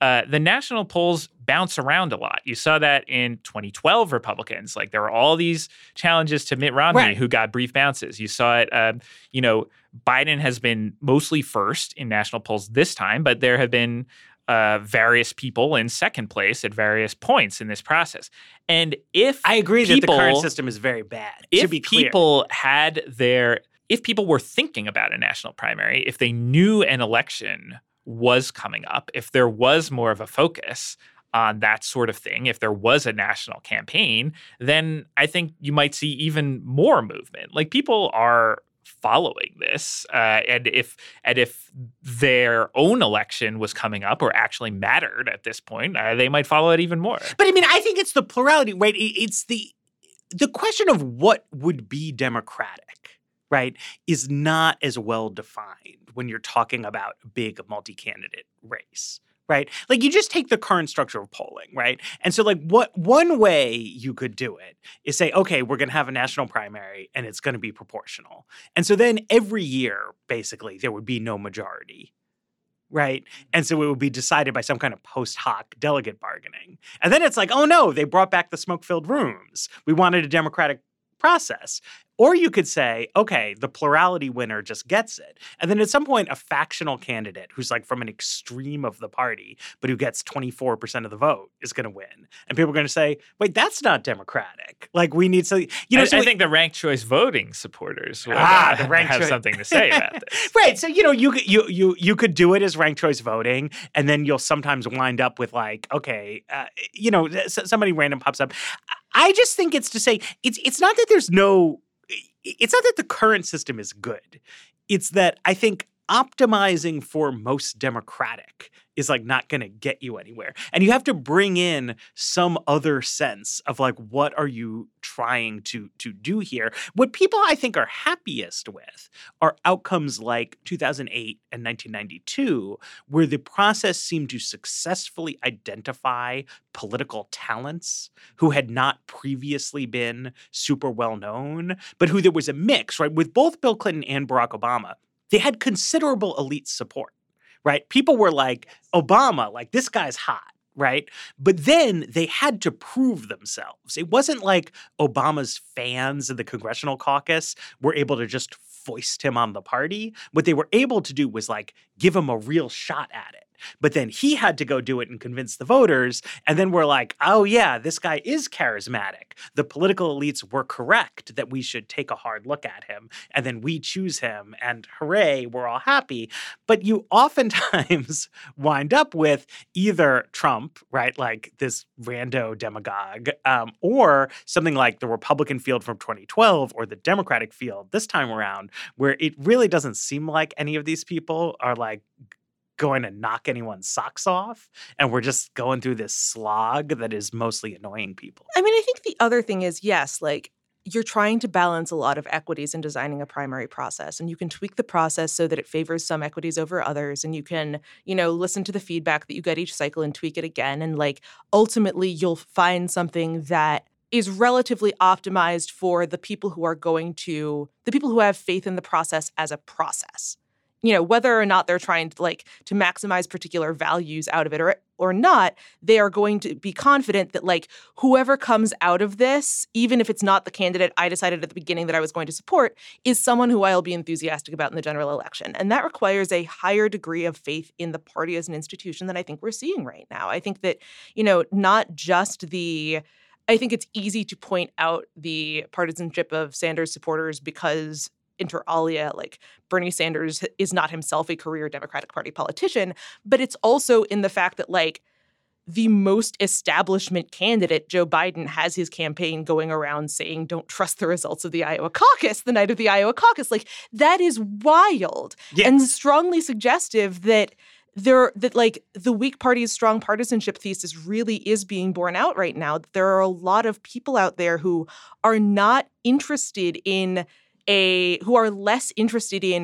uh, the national polls bounce around a lot. You saw that in twenty twelve Republicans. Like there were all these challenges to Mitt Romney Right. who got brief bounces. You saw it, uh, you know, Biden has been mostly first in national polls this time, but there have been uh, various people in second place at various points in this process. And if I agree people, that the current system is very bad, if to be clear. people had their, if people were thinking about a national primary, if they knew an election was coming up, if there was more of a focus on that sort of thing, if there was a national campaign, then I think you might see even more movement. Like people are following this, uh, and if and if their own election was coming up or actually mattered at this point, uh, they might follow it even more. But I mean, I think it's the plurality, right? It- It's the the question of what would be democratic, right, is not as well defined when you're talking about a big multi-candidate race. Right? Like you just take the current structure of polling, right? And so like what one way you could do it is say, okay, we're going to have a national primary and it's going to be proportional. And so then every year, basically, there would be no majority, right? And so it would be decided by some kind of post hoc delegate bargaining. And then it's like, oh no, they brought back the smoke-filled rooms. We wanted a democratic process. Or you could say, okay, the plurality winner just gets it. And then at some point, a factional candidate who's like from an extreme of the party, but who gets twenty-four percent of the vote is going to win. And people are going to say, wait, that's not democratic. Like we need to, you know, I, so I we- think the ranked choice voting supporters will Ah, uh, the ranked have choice- something to say about this. Right. So, you know, you could you you you could do it as ranked choice voting, and then you'll sometimes wind up with like, okay, uh, you know, s- somebody random pops up. I just think it's to say it's it's not that there's no it's not that the current system is good. It's that I think optimizing for most democratic is like not going to get you anywhere. And you have to bring in some other sense of like, what are you trying to to do here? What people I think are happiest with are outcomes like two thousand eight and nineteen ninety-two, where the process seemed to successfully identify political talents who had not previously been super well known, but who there was a mix, right? With both Bill Clinton and Barack Obama, they had considerable elite support. Right? People were like, Obama, like this guy's hot, right? But then they had to prove themselves. It wasn't like Obama's fans in the congressional caucus were able to just foist him on the party. What they were able to do was like give him a real shot at it. But then he had to go do it and convince the voters. And then we're like, oh, yeah, this guy is charismatic. The political elites were correct that we should take a hard look at him. And then we choose him. And hooray, we're all happy. But you oftentimes wind up with either Trump, right, like this rando demagogue, um, or something like the Republican field from twenty twelve or the Democratic field this time around, where it really doesn't seem like any of these people are like going to knock anyone's socks off. And we're just going through this slog that is mostly annoying people. I mean, I think the other thing is, yes, like you're trying to balance a lot of equities in designing a primary process. And you can tweak the process so that it favors some equities over others. And you can, you know, listen to the feedback that you get each cycle and tweak it again. And like ultimately you'll find something that is relatively optimized for the people who are going to, the people who have faith in the process as a process. You know, whether or not they're trying to like to maximize particular values out of it or or not, they are going to be confident that like whoever comes out of this, even if it's not the candidate I decided at the beginning that I was going to support, is someone who I'll be enthusiastic about in the general election. And that requires a higher degree of faith in the party as an institution than I think we're seeing right now. I think that, you know, not just the I think it's easy to point out the partisanship of Sanders supporters because inter alia, like Bernie Sanders is not himself a career Democratic Party politician, but it's also in the fact that like the most establishment candidate, Joe Biden, has his campaign going around saying, don't trust the results of the Iowa caucus the night of the Iowa caucus. Like that is wild Yes. and strongly suggestive that there that like the weak party's strong partisanship thesis really is being borne out right now. There are a lot of people out there who are not interested in a who are less interested in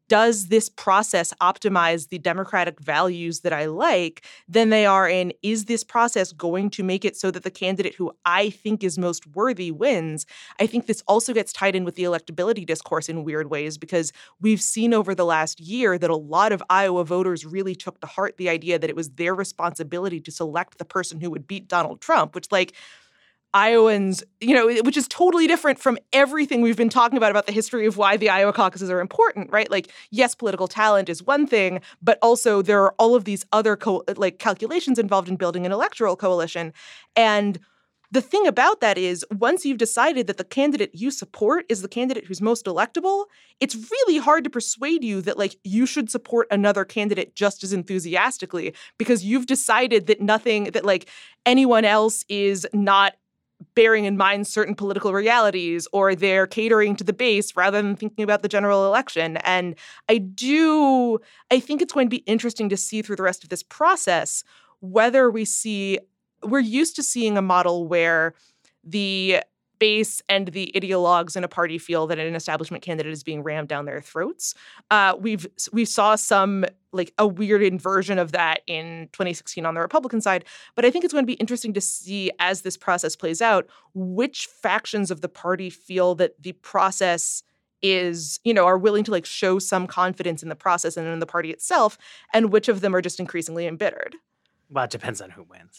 does this process optimize the democratic values that I like, than they are in, is this process going to make it so that the candidate who I think is most worthy wins? I think this also gets tied in with the electability discourse in weird ways, because we've seen over the last year that a lot of Iowa voters really took to heart the idea that it was their responsibility to select the person who would beat Donald Trump, which, like, Iowans, you know, which is totally different from everything we've been talking about about the history of why the Iowa caucuses are important, right? Like, yes, political talent is one thing, but also there are all of these other co- like calculations involved in building an electoral coalition. And the thing about that is, once you've decided that the candidate you support is the candidate who's most electable, it's really hard to persuade you that, like, you should support another candidate just as enthusiastically, because you've decided that nothing, that, like, anyone else is not bearing in mind certain political realities, or they're catering to the base rather than thinking about the general election. And I do, I think it's going to be interesting to see through the rest of this process whether we see, we're used to seeing a model where the base and the ideologues in a party feel that an establishment candidate is being rammed down their throats. Uh, we've we saw some, like, a weird inversion of that in twenty sixteen on the Republican side. But I think it's going to be interesting to see, as this process plays out, which factions of the party feel that the process is, you know, are willing to, like, show some confidence in the process and in the party itself, and which of them are just increasingly embittered. Well, it depends on who wins.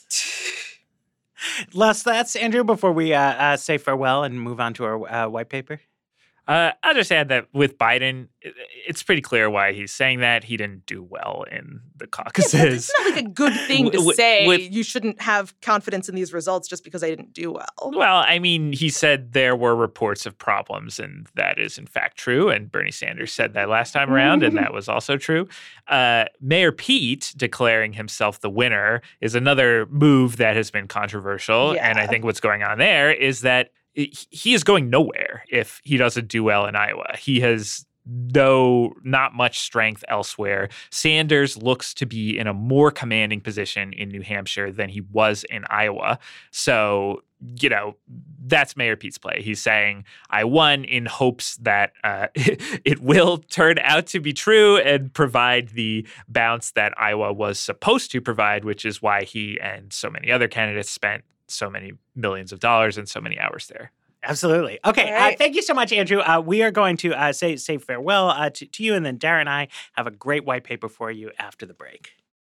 Last thoughts, Andrew, before we uh, uh, say farewell and move on to our uh, white paper? Uh, I'll just add that with Biden, it's pretty clear why he's saying that. He didn't do well in the caucuses. Yeah, it's not like a good thing to with, say. With, you shouldn't have confidence in these results just because I didn't do well. Well, I mean, he said there were reports of problems, and that is in fact true. And Bernie Sanders said that last time around, and that was also true. Uh, Mayor Pete declaring himself the winner is another move that has been controversial. Yeah. And I think what's going on there is that he is going nowhere if he doesn't do well in Iowa. He has no, not much strength elsewhere. Sanders looks to be in a more commanding position in New Hampshire than he was in Iowa. So, you know, that's Mayor Pete's play. He's saying, I won in hopes that uh, it will turn out to be true and provide the bounce that Iowa was supposed to provide, which is why he and so many other candidates spent so many millions of dollars and so many hours there. Absolutely. Okay. Right. Uh, thank you so much, Andrew. Uh, we are going to uh, say say farewell uh, to, to you, and then Dara and I have a great white paper for you after the break.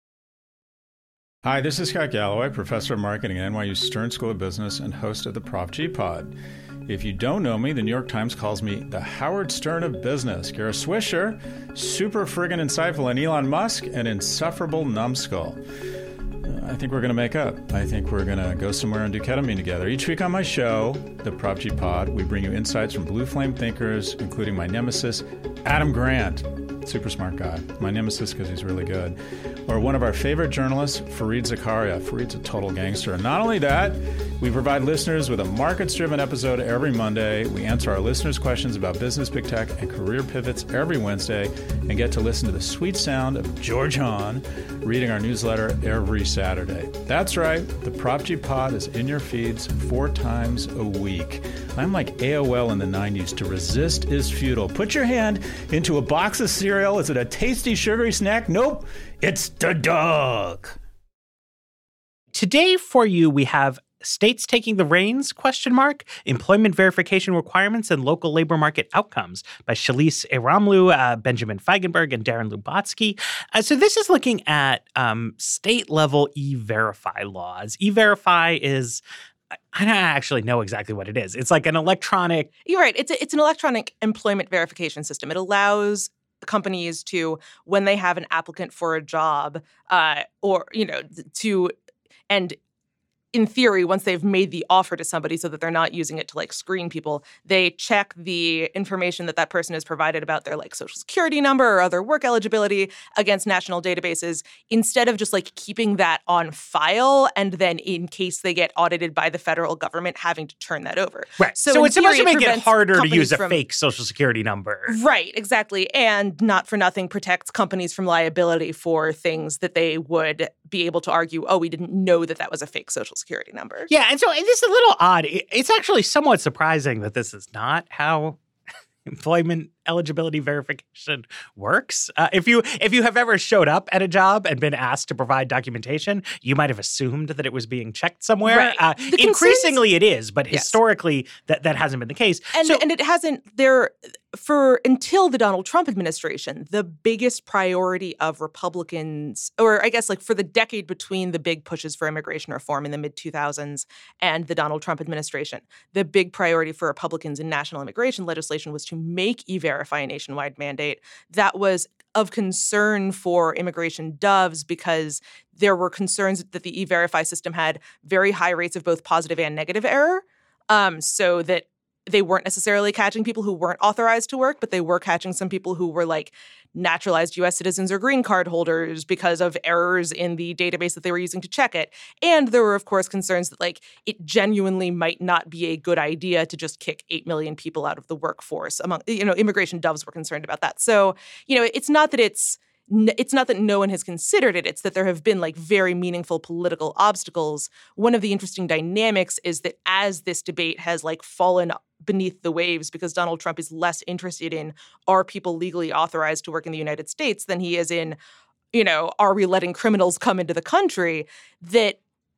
Hi, this is Scott Galloway, professor of marketing at N Y U Stern School of Business and host of the Prop G Pod. If you don't know me, the New York Times calls me the Howard Stern of business. Kara Swisher, super friggin' insightful, and Elon Musk, an insufferable numbskull. I think we're going to make up. I think we're going to go somewhere and do ketamine together. Each week on my show, the Prop G Pod, we bring you insights from blue flame thinkers, including my nemesis, Adam Grant. Super smart guy. My nemesis because he's really good. Or one of our favorite journalists, Fareed Zakaria. Fareed's a total gangster. And not only that, we provide listeners with a markets-driven episode every Monday. We answer our listeners' questions about business, big tech, and career pivots every Wednesday, and get to listen to the sweet sound of George Hahn reading our newsletter every Saturday. That's right. The Prop G Pod is in your feeds four times a week. I'm like A O L in the nineties. To resist is futile. Put your hand into a box of cereal. Is it a tasty, sugary snack? Nope. It's the dog. Today for you, we have States Taking the Reins, question mark, Employment Verification Requirements and Local Labor Market Outcomes by Shalise Aramlu, uh, Benjamin Feigenberg, and Darren Lubotsky. Uh, so this is looking at um, state-level E-Verify laws. E-Verify is, I don't actually know exactly what it is. It's like an electronic... You're right. It's a, it's an electronic employment verification system. It allows companies to, when they have an applicant for a job, uh, or, you know, to, and in theory, once they've made the offer to somebody so that they're not using it to, like, screen people, they check the information that that person has provided about their, like, social security number or other work eligibility against national databases, instead of just, like, keeping that on file and then in case they get audited by the federal government having to turn that over. Right. So, so it's supposed to make it harder to use a from, fake social security number. Right, exactly. And not for nothing protects companies from liability for things that they would be able to argue, oh, we didn't know that that was a fake social security number. Yeah, and so it's a little odd. It's actually somewhat surprising that this is not how employment eligibility verification works. Uh, if you if you have ever showed up at a job and been asked to provide documentation, you might have assumed that it was being checked somewhere. Right. Uh, increasingly, it is, but Yes. historically, that that hasn't been the case. And so, and it hasn't there for until the Donald Trump administration, the biggest priority of Republicans, or I guess like for the decade between the big pushes for immigration reform in the mid two thousands and the Donald Trump administration, the big priority for Republicans in national immigration legislation was to make E-Verify a nationwide mandate. That was of concern for immigration doves because there were concerns that the E-Verify system had very high rates of both positive and negative error, um, so that they weren't necessarily catching people who weren't authorized to work, but they were catching some people who were like naturalized U S citizens or green card holders because of errors in the database that they were using to check it. And there were, of course, concerns that like it genuinely might not be a good idea to just kick eight million people out of the workforce. Among, you know, immigration doves were concerned about that. So, you know, it's not that it's It's not that no one has considered it. It's that there have been like very meaningful political obstacles. One of the interesting dynamics is that as this debate has like fallen beneath the waves because Donald Trump is less interested in are people legally authorized to work in the United States than he is in, you know, are we letting criminals come into the country, that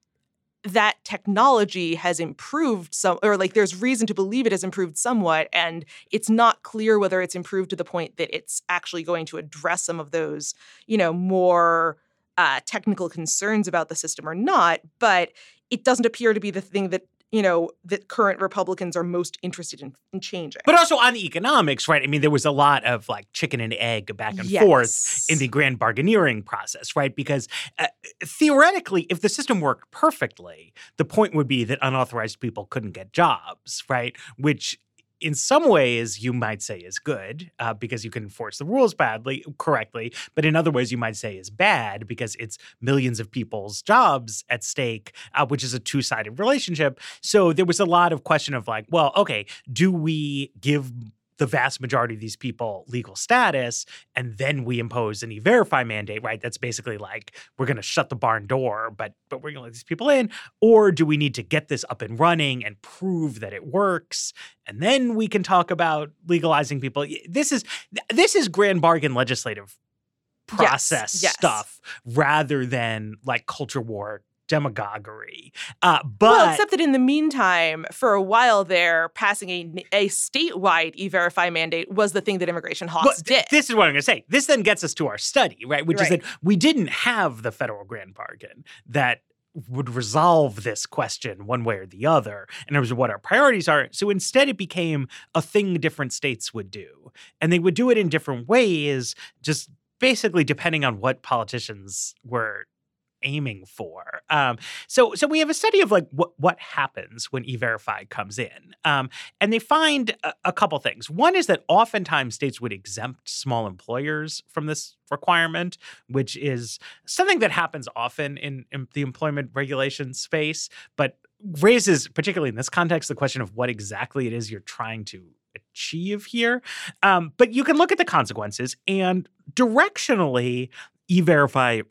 that technology has improved some, or like there's reason to believe it has improved somewhat. And it's not clear whether it's improved to the point that it's actually going to address some of those, you know, more uh, technical concerns about the system or not. But it doesn't appear to be the thing that, you know, that current Republicans are most interested in, in changing. But also on economics, right? I mean, there was a lot of like chicken and egg back and Yes. forth in the grand bargaineering process, right? Because uh, theoretically, if the system worked perfectly, the point would be that unauthorized people couldn't get jobs, right? Which in some ways you might say is good uh, because you can enforce the rules badly, correctly. But in other ways you might say is bad because it's millions of people's jobs at stake, uh, which is a two-sided relationship. So there was a lot of question of like, well, okay, do we give the vast majority of these people legal status, and then we impose an E-Verify mandate, right? That's basically like, we're going to shut the barn door, but but we're going to let these people in. Or do we need to get this up and running and prove that it works? And then we can talk about legalizing people. This is this is grand bargain legislative process Yes, yes. stuff rather than like culture war demagoguery. Uh, but Well, except that in the meantime, for a while there, passing a, a statewide E-Verify mandate was the thing that immigration hawks Well, did. this is what I'm going to say. This then gets us to our study, right? Which is Right. that we didn't have the federal grand bargain that would resolve this question one way or the other in terms of what our priorities are. So instead it became a thing different states would do. And they would do it in different ways, just basically depending on what politicians were aiming for. Um, so so we have a study of like what what happens when E-Verify comes in. Um, and they find a, a couple things. One is that oftentimes states would exempt small employers from this requirement, which is something that happens often in, in the employment regulation space, but raises, particularly in this context, the question of what exactly it is you're trying to achieve here. Um, but you can look at the consequences, and directionally, E-Verify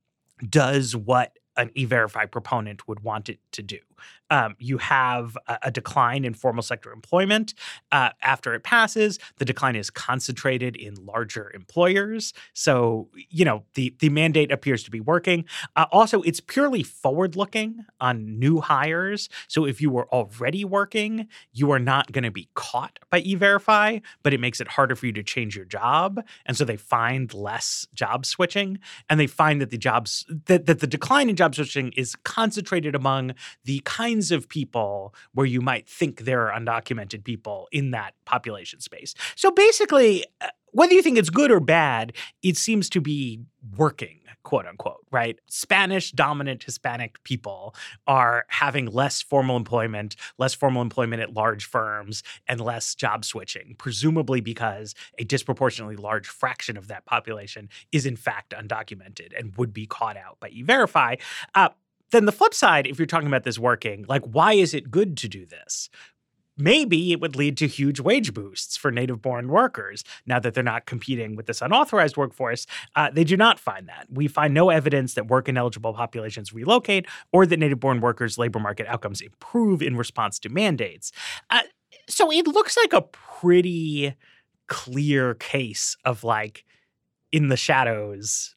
does what an E-Verify proponent would want it to do. Um, you have a, a decline in formal sector employment uh, after it passes. The decline is concentrated in larger employers. So, you know, the, the mandate appears to be working. Uh, also, it's purely forward-looking on new hires. So if you were already working, you are not going to be caught by E-Verify, but it makes it harder for you to change your job. And so they find less job switching. And they find that the jobs that, that the decline in job switching is concentrated among the kinds of people where you might think there are undocumented people in that population space. So basically, uh, whether you think it's good or bad, it seems to be working, quote unquote, right? Spanish dominant Hispanic people are having less formal employment, less formal employment at large firms, and less job switching, presumably because a disproportionately large fraction of that population is in fact undocumented and would be caught out by E-Verify. Uh, Then the flip side, if you're talking about this working, like, why is it good to do this? Maybe it would lead to huge wage boosts for native-born workers now that they're not competing with this unauthorized workforce. Uh, they do not find that. We find no evidence that work-ineligible populations relocate or that native-born workers' labor market outcomes improve in response to mandates. Uh, so it looks like a pretty clear case of like in the shadows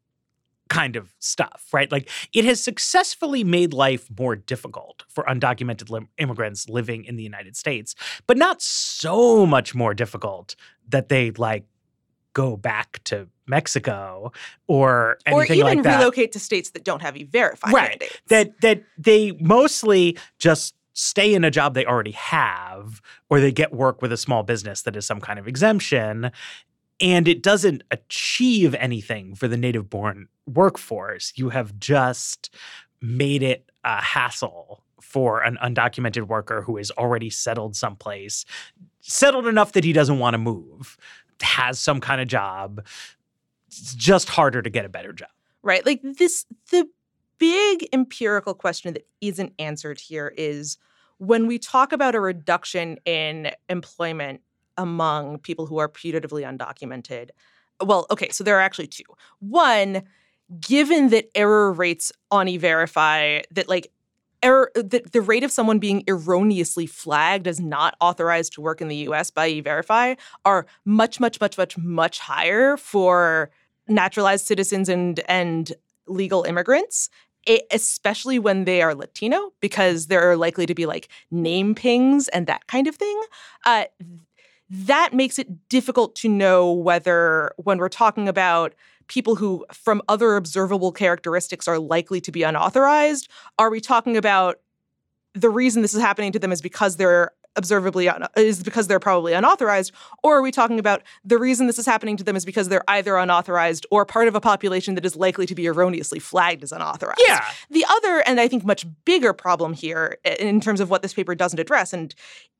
kind of stuff, right? Like it has successfully made life more difficult for undocumented li- immigrants living in the United States, but not so much more difficult that they like go back to Mexico or anything or even like that. relocate to states that don't have E-Verify right. mandates. That that they mostly just stay in a job they already have, or they get work with a small business that is some kind of exemption, and it doesn't achieve anything for the native-born workforce. You have just made it a hassle for an undocumented worker who is already settled someplace, settled enough that he doesn't want to move, has some kind of job. It's just harder to get a better job. Right. Like this, the big empirical question that isn't answered here is when we talk about a reduction in employment among people who are putatively undocumented. Well, okay, so there are actually two. One, given that error rates on E-Verify, that like error, that the rate of someone being erroneously flagged as not authorized to work in the U S by E-Verify are much, much, much, much, much higher for naturalized citizens and and legal immigrants, it, especially when they are Latino, because there are likely to be like name pings and that kind of thing. Uh, that makes it difficult to know whether, when we're talking about people who, from other observable characteristics, are likely to be unauthorized, are we talking about the reason this is happening to them is because they're observably un- is because they're probably unauthorized, or are we talking about the reason this is happening to them is because they're either unauthorized or part of a population that is likely to be erroneously flagged as unauthorized? Yeah. The other, and I think much bigger problem here in terms of what this paper doesn't address, and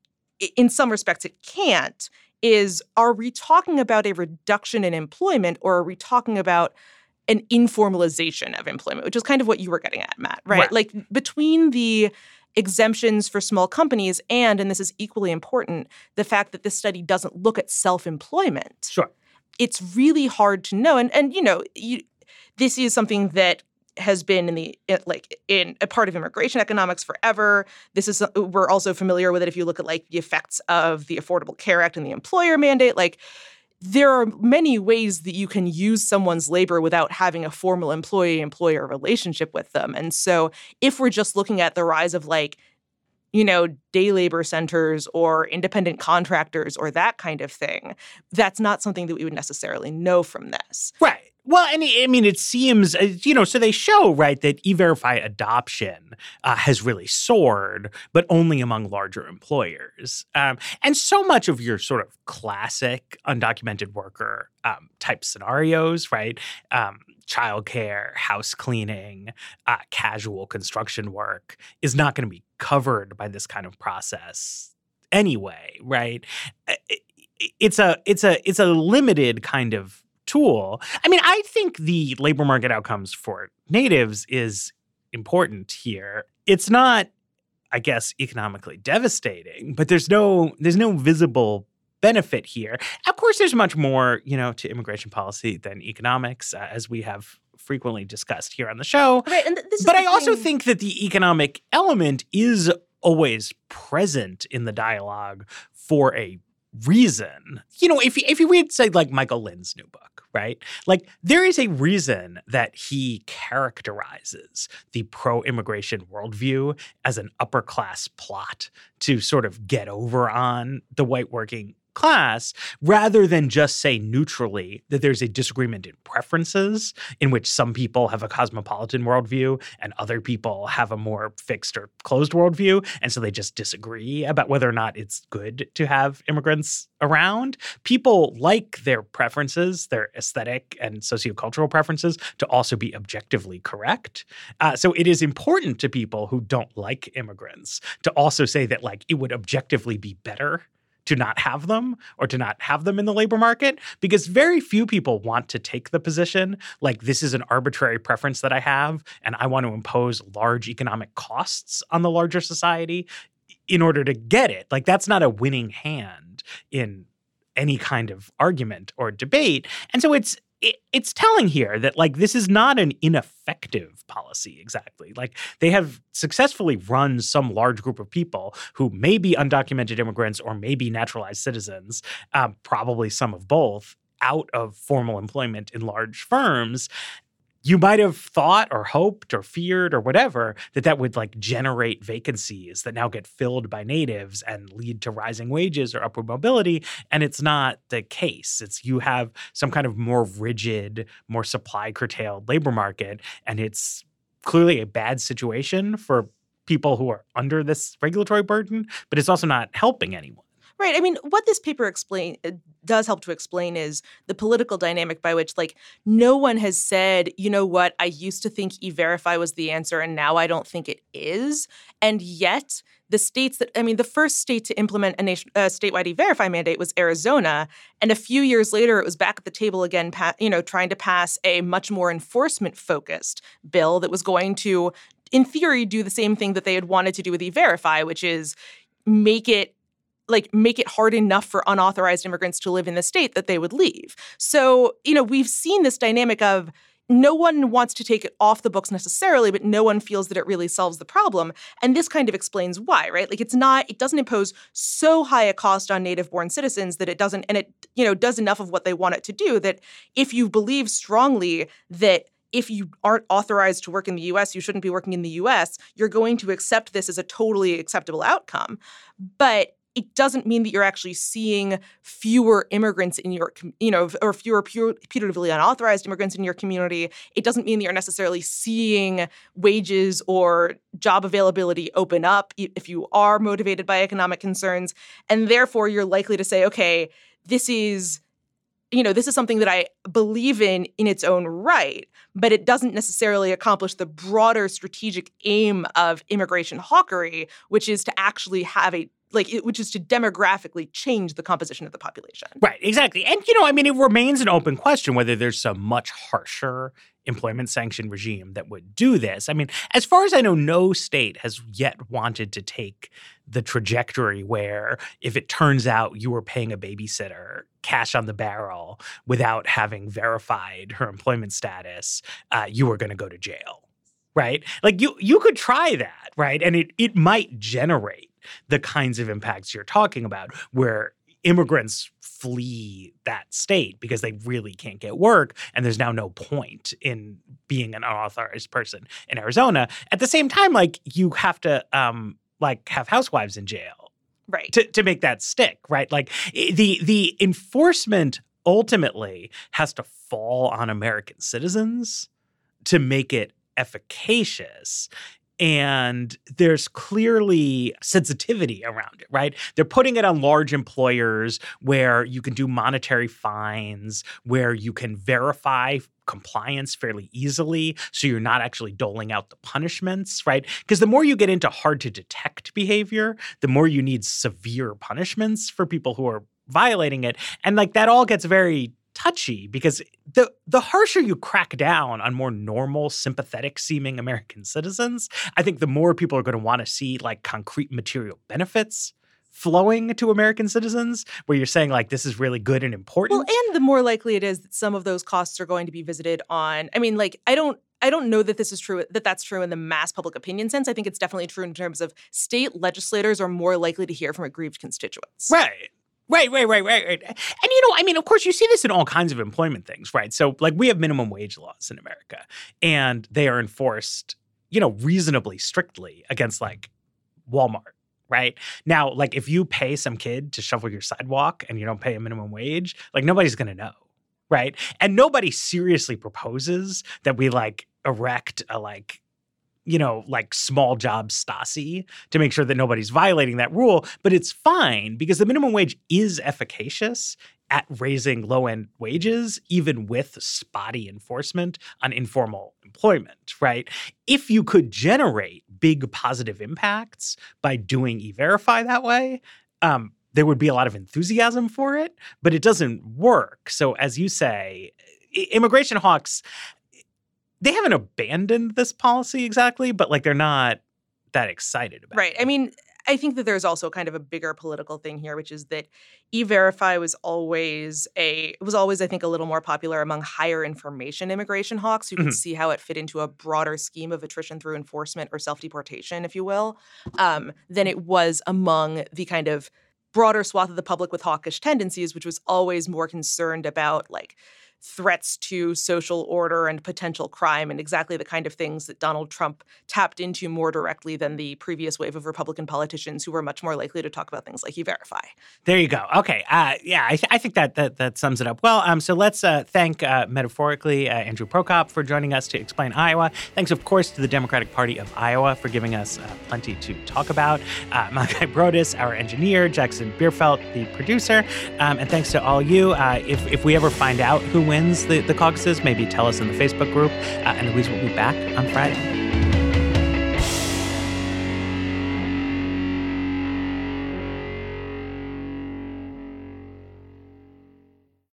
in some respects it can't, is are we talking about a reduction in employment, or are we talking about an informalization of employment, which is kind of what you were getting at, Matt, right? Right. Like between the exemptions for small companies and, and this is equally important, the fact that this study doesn't look at self-employment. Sure. It's really hard to know. And, and you know, you, this is something that has been in the like in a part of immigration economics forever. This is we're also familiar with it if you look at like the effects of the Affordable Care Act and the employer mandate. Like there are many ways that you can use someone's labor without having a formal employee-employer relationship with them. And so if we're just looking at the rise of like, you know, day labor centers or independent contractors or that kind of thing, that's not something that we would necessarily know from this. Right. Well, and I mean, it seems, you know, so they show, right, that E-Verify adoption uh, has really soared, but only among larger employers. Um, and so much of your sort of classic undocumented worker um, type scenarios, right, um, childcare, house cleaning, uh, casual construction work is not going to be covered by this kind of process anyway, right? It, it's a it's a it's a limited kind of tool. I mean, I think the labor market outcomes for natives is important here. It's not, I guess, economically devastating, but there's no there's no visible benefit here. Of course, there's much more, you know, to immigration policy than economics, uh, as we have frequently discussed here on the show. Right, and th- this is but the I also thing- think that the economic element is always present in the dialogue for a reason. You know, if you, if you read, say, like Michael Lynn's new book, right? Like, there is a reason that he characterizes the pro-immigration worldview as an upper-class plot to sort of get over on the white working class, rather than just say neutrally that there's a disagreement in preferences in which some people have a cosmopolitan worldview and other people have a more fixed or closed worldview. And so they just disagree about whether or not it's good to have immigrants around. People like their preferences, their aesthetic and sociocultural preferences, to also be objectively correct. Uh, so it is important to people who don't like immigrants to also say that, like, it would objectively be better to not have them or to not have them in the labor market, because very few people want to take the position like, this is an arbitrary preference that I have and I want to impose large economic costs on the larger society in order to get it. Like, that's not a winning hand in any kind of argument or debate. And so it's it, it's telling here that, like, this is not an ineffective policy exactly. Like, they have successfully run some large group of people who may be undocumented immigrants or may be naturalized citizens, um, probably some of both, out of formal employment in large firms. You might have thought or hoped or feared or whatever that that would, like, generate vacancies that now get filled by natives and lead to rising wages or upward mobility. And it's not the case. It's you have some kind of more rigid, more supply curtailed labor market. And it's clearly a bad situation for people who are under this regulatory burden, but it's also not helping anyone. Right. I mean, what this paper explain does help to explain is the political dynamic by which, like, no one has said, you know what, I used to think E-Verify was the answer and now I don't think it is. And yet the states that, I mean, the first state to implement a nation, a statewide E-Verify mandate was Arizona. And a few years later, it was back at the table again, pa- you know, trying to pass a much more enforcement-focused bill that was going to, in theory, do the same thing that they had wanted to do with E-Verify, which is make it like make it hard enough for unauthorized immigrants to live in the state that they would leave. So, you know, we've seen this dynamic of no one wants to take it off the books necessarily, but no one feels that it really solves the problem. And this kind of explains why, right? Like, it's not, it doesn't impose so high a cost on native-born citizens that it doesn't, and it, you know, does enough of what they want it to do that if you believe strongly that if you aren't authorized to work in the U S, you shouldn't be working in the U S, you're going to accept this as a totally acceptable outcome. But it doesn't mean that you're actually seeing fewer immigrants in your, you know, or fewer putatively unauthorized immigrants in your community. It doesn't mean that you're necessarily seeing wages or job availability open up if you are motivated by economic concerns. And therefore, you're likely to say, okay, this is, you know, this is something that I believe in in its own right, but it doesn't necessarily accomplish the broader strategic aim of immigration hawkery, which is to actually have a Like, it, which is to demographically change the composition of the population. Right, exactly. And, you know, I mean, it remains an open question whether there's some much harsher employment sanction regime that would do this. I mean, as far as I know, no state has yet wanted to take the trajectory where if it turns out you were paying a babysitter cash on the barrel without having verified her employment status, uh, you were going to go to jail. Right? Like, you you could try that, right? And it it might generate the kinds of impacts you're talking about where immigrants flee that state because they really can't get work and there's now no point in being an unauthorized person in Arizona. At the same time, like, you have to um like have housewives in jail. Right. To to make that stick, right? Like, the the enforcement ultimately has to fall on American citizens to make it efficacious. And there's clearly sensitivity around it, right? They're putting it on large employers where you can do monetary fines, where you can verify compliance fairly easily, so you're not actually doling out the punishments, right? Because the more you get into hard to detect behavior, the more you need severe punishments for people who are violating it. And, like, that all gets very touchy because the the harsher you crack down on more normal, sympathetic seeming American citizens, I think the more people are going to want to see, like, concrete material benefits flowing to American citizens where you're saying, like, this is really good and important. Well, and the more likely it is that some of those costs are going to be visited on, I mean, like, I don't I don't know that this is true, that that's true in the mass public opinion sense. I think it's definitely true in terms of state legislators are more likely to hear from aggrieved constituents. Right. Right, right, right, right, right. And, you know, I mean, of course, you see this in all kinds of employment things, right? So, like, we have minimum wage laws in America, and they are enforced, you know, reasonably strictly against, like, Walmart, right? Now, like, if you pay some kid to shovel your sidewalk and you don't pay a minimum wage, like, nobody's going to know, right? And nobody seriously proposes that we, like, erect a, like, you know, like, small job Stasi to make sure that nobody's violating that rule. But it's fine because the minimum wage is efficacious at raising low-end wages, even with spotty enforcement on informal employment, right? If you could generate big positive impacts by doing E-Verify that way, um, there would be a lot of enthusiasm for it, but it doesn't work. So, as you say, immigration hawks, they haven't abandoned this policy exactly, but, like, they're not that excited about right. it. Right. I mean, I think that there's also kind of a bigger political thing here, which is that E-Verify was always a was always, I think, a little more popular among higher information immigration hawks who could Mhm. see how it fit into a broader scheme of attrition through enforcement or self-deportation, if you will, um, than it was among the kind of broader swath of the public with hawkish tendencies, which was always more concerned about like threats to social order and potential crime and exactly the kind of things that Donald Trump tapped into more directly than the previous wave of Republican politicians who were much more likely to talk about things like E-Verify. There you go. Okay. Uh, yeah, I, th- I think that, that that sums it up well. Um, so let's uh, thank, uh, metaphorically, uh, Andrew Prokop for joining us to explain Iowa. Thanks, of course, to the Democratic Party of Iowa for giving us uh, plenty to talk about. Uh, Malachi Brodus, our engineer, Jackson Bierfeld, the producer. Um, and thanks to all you. Uh, if, if we ever find out who wins the, the caucuses, maybe tell us in the Facebook group. Uh, and the Weeds will be back on Friday.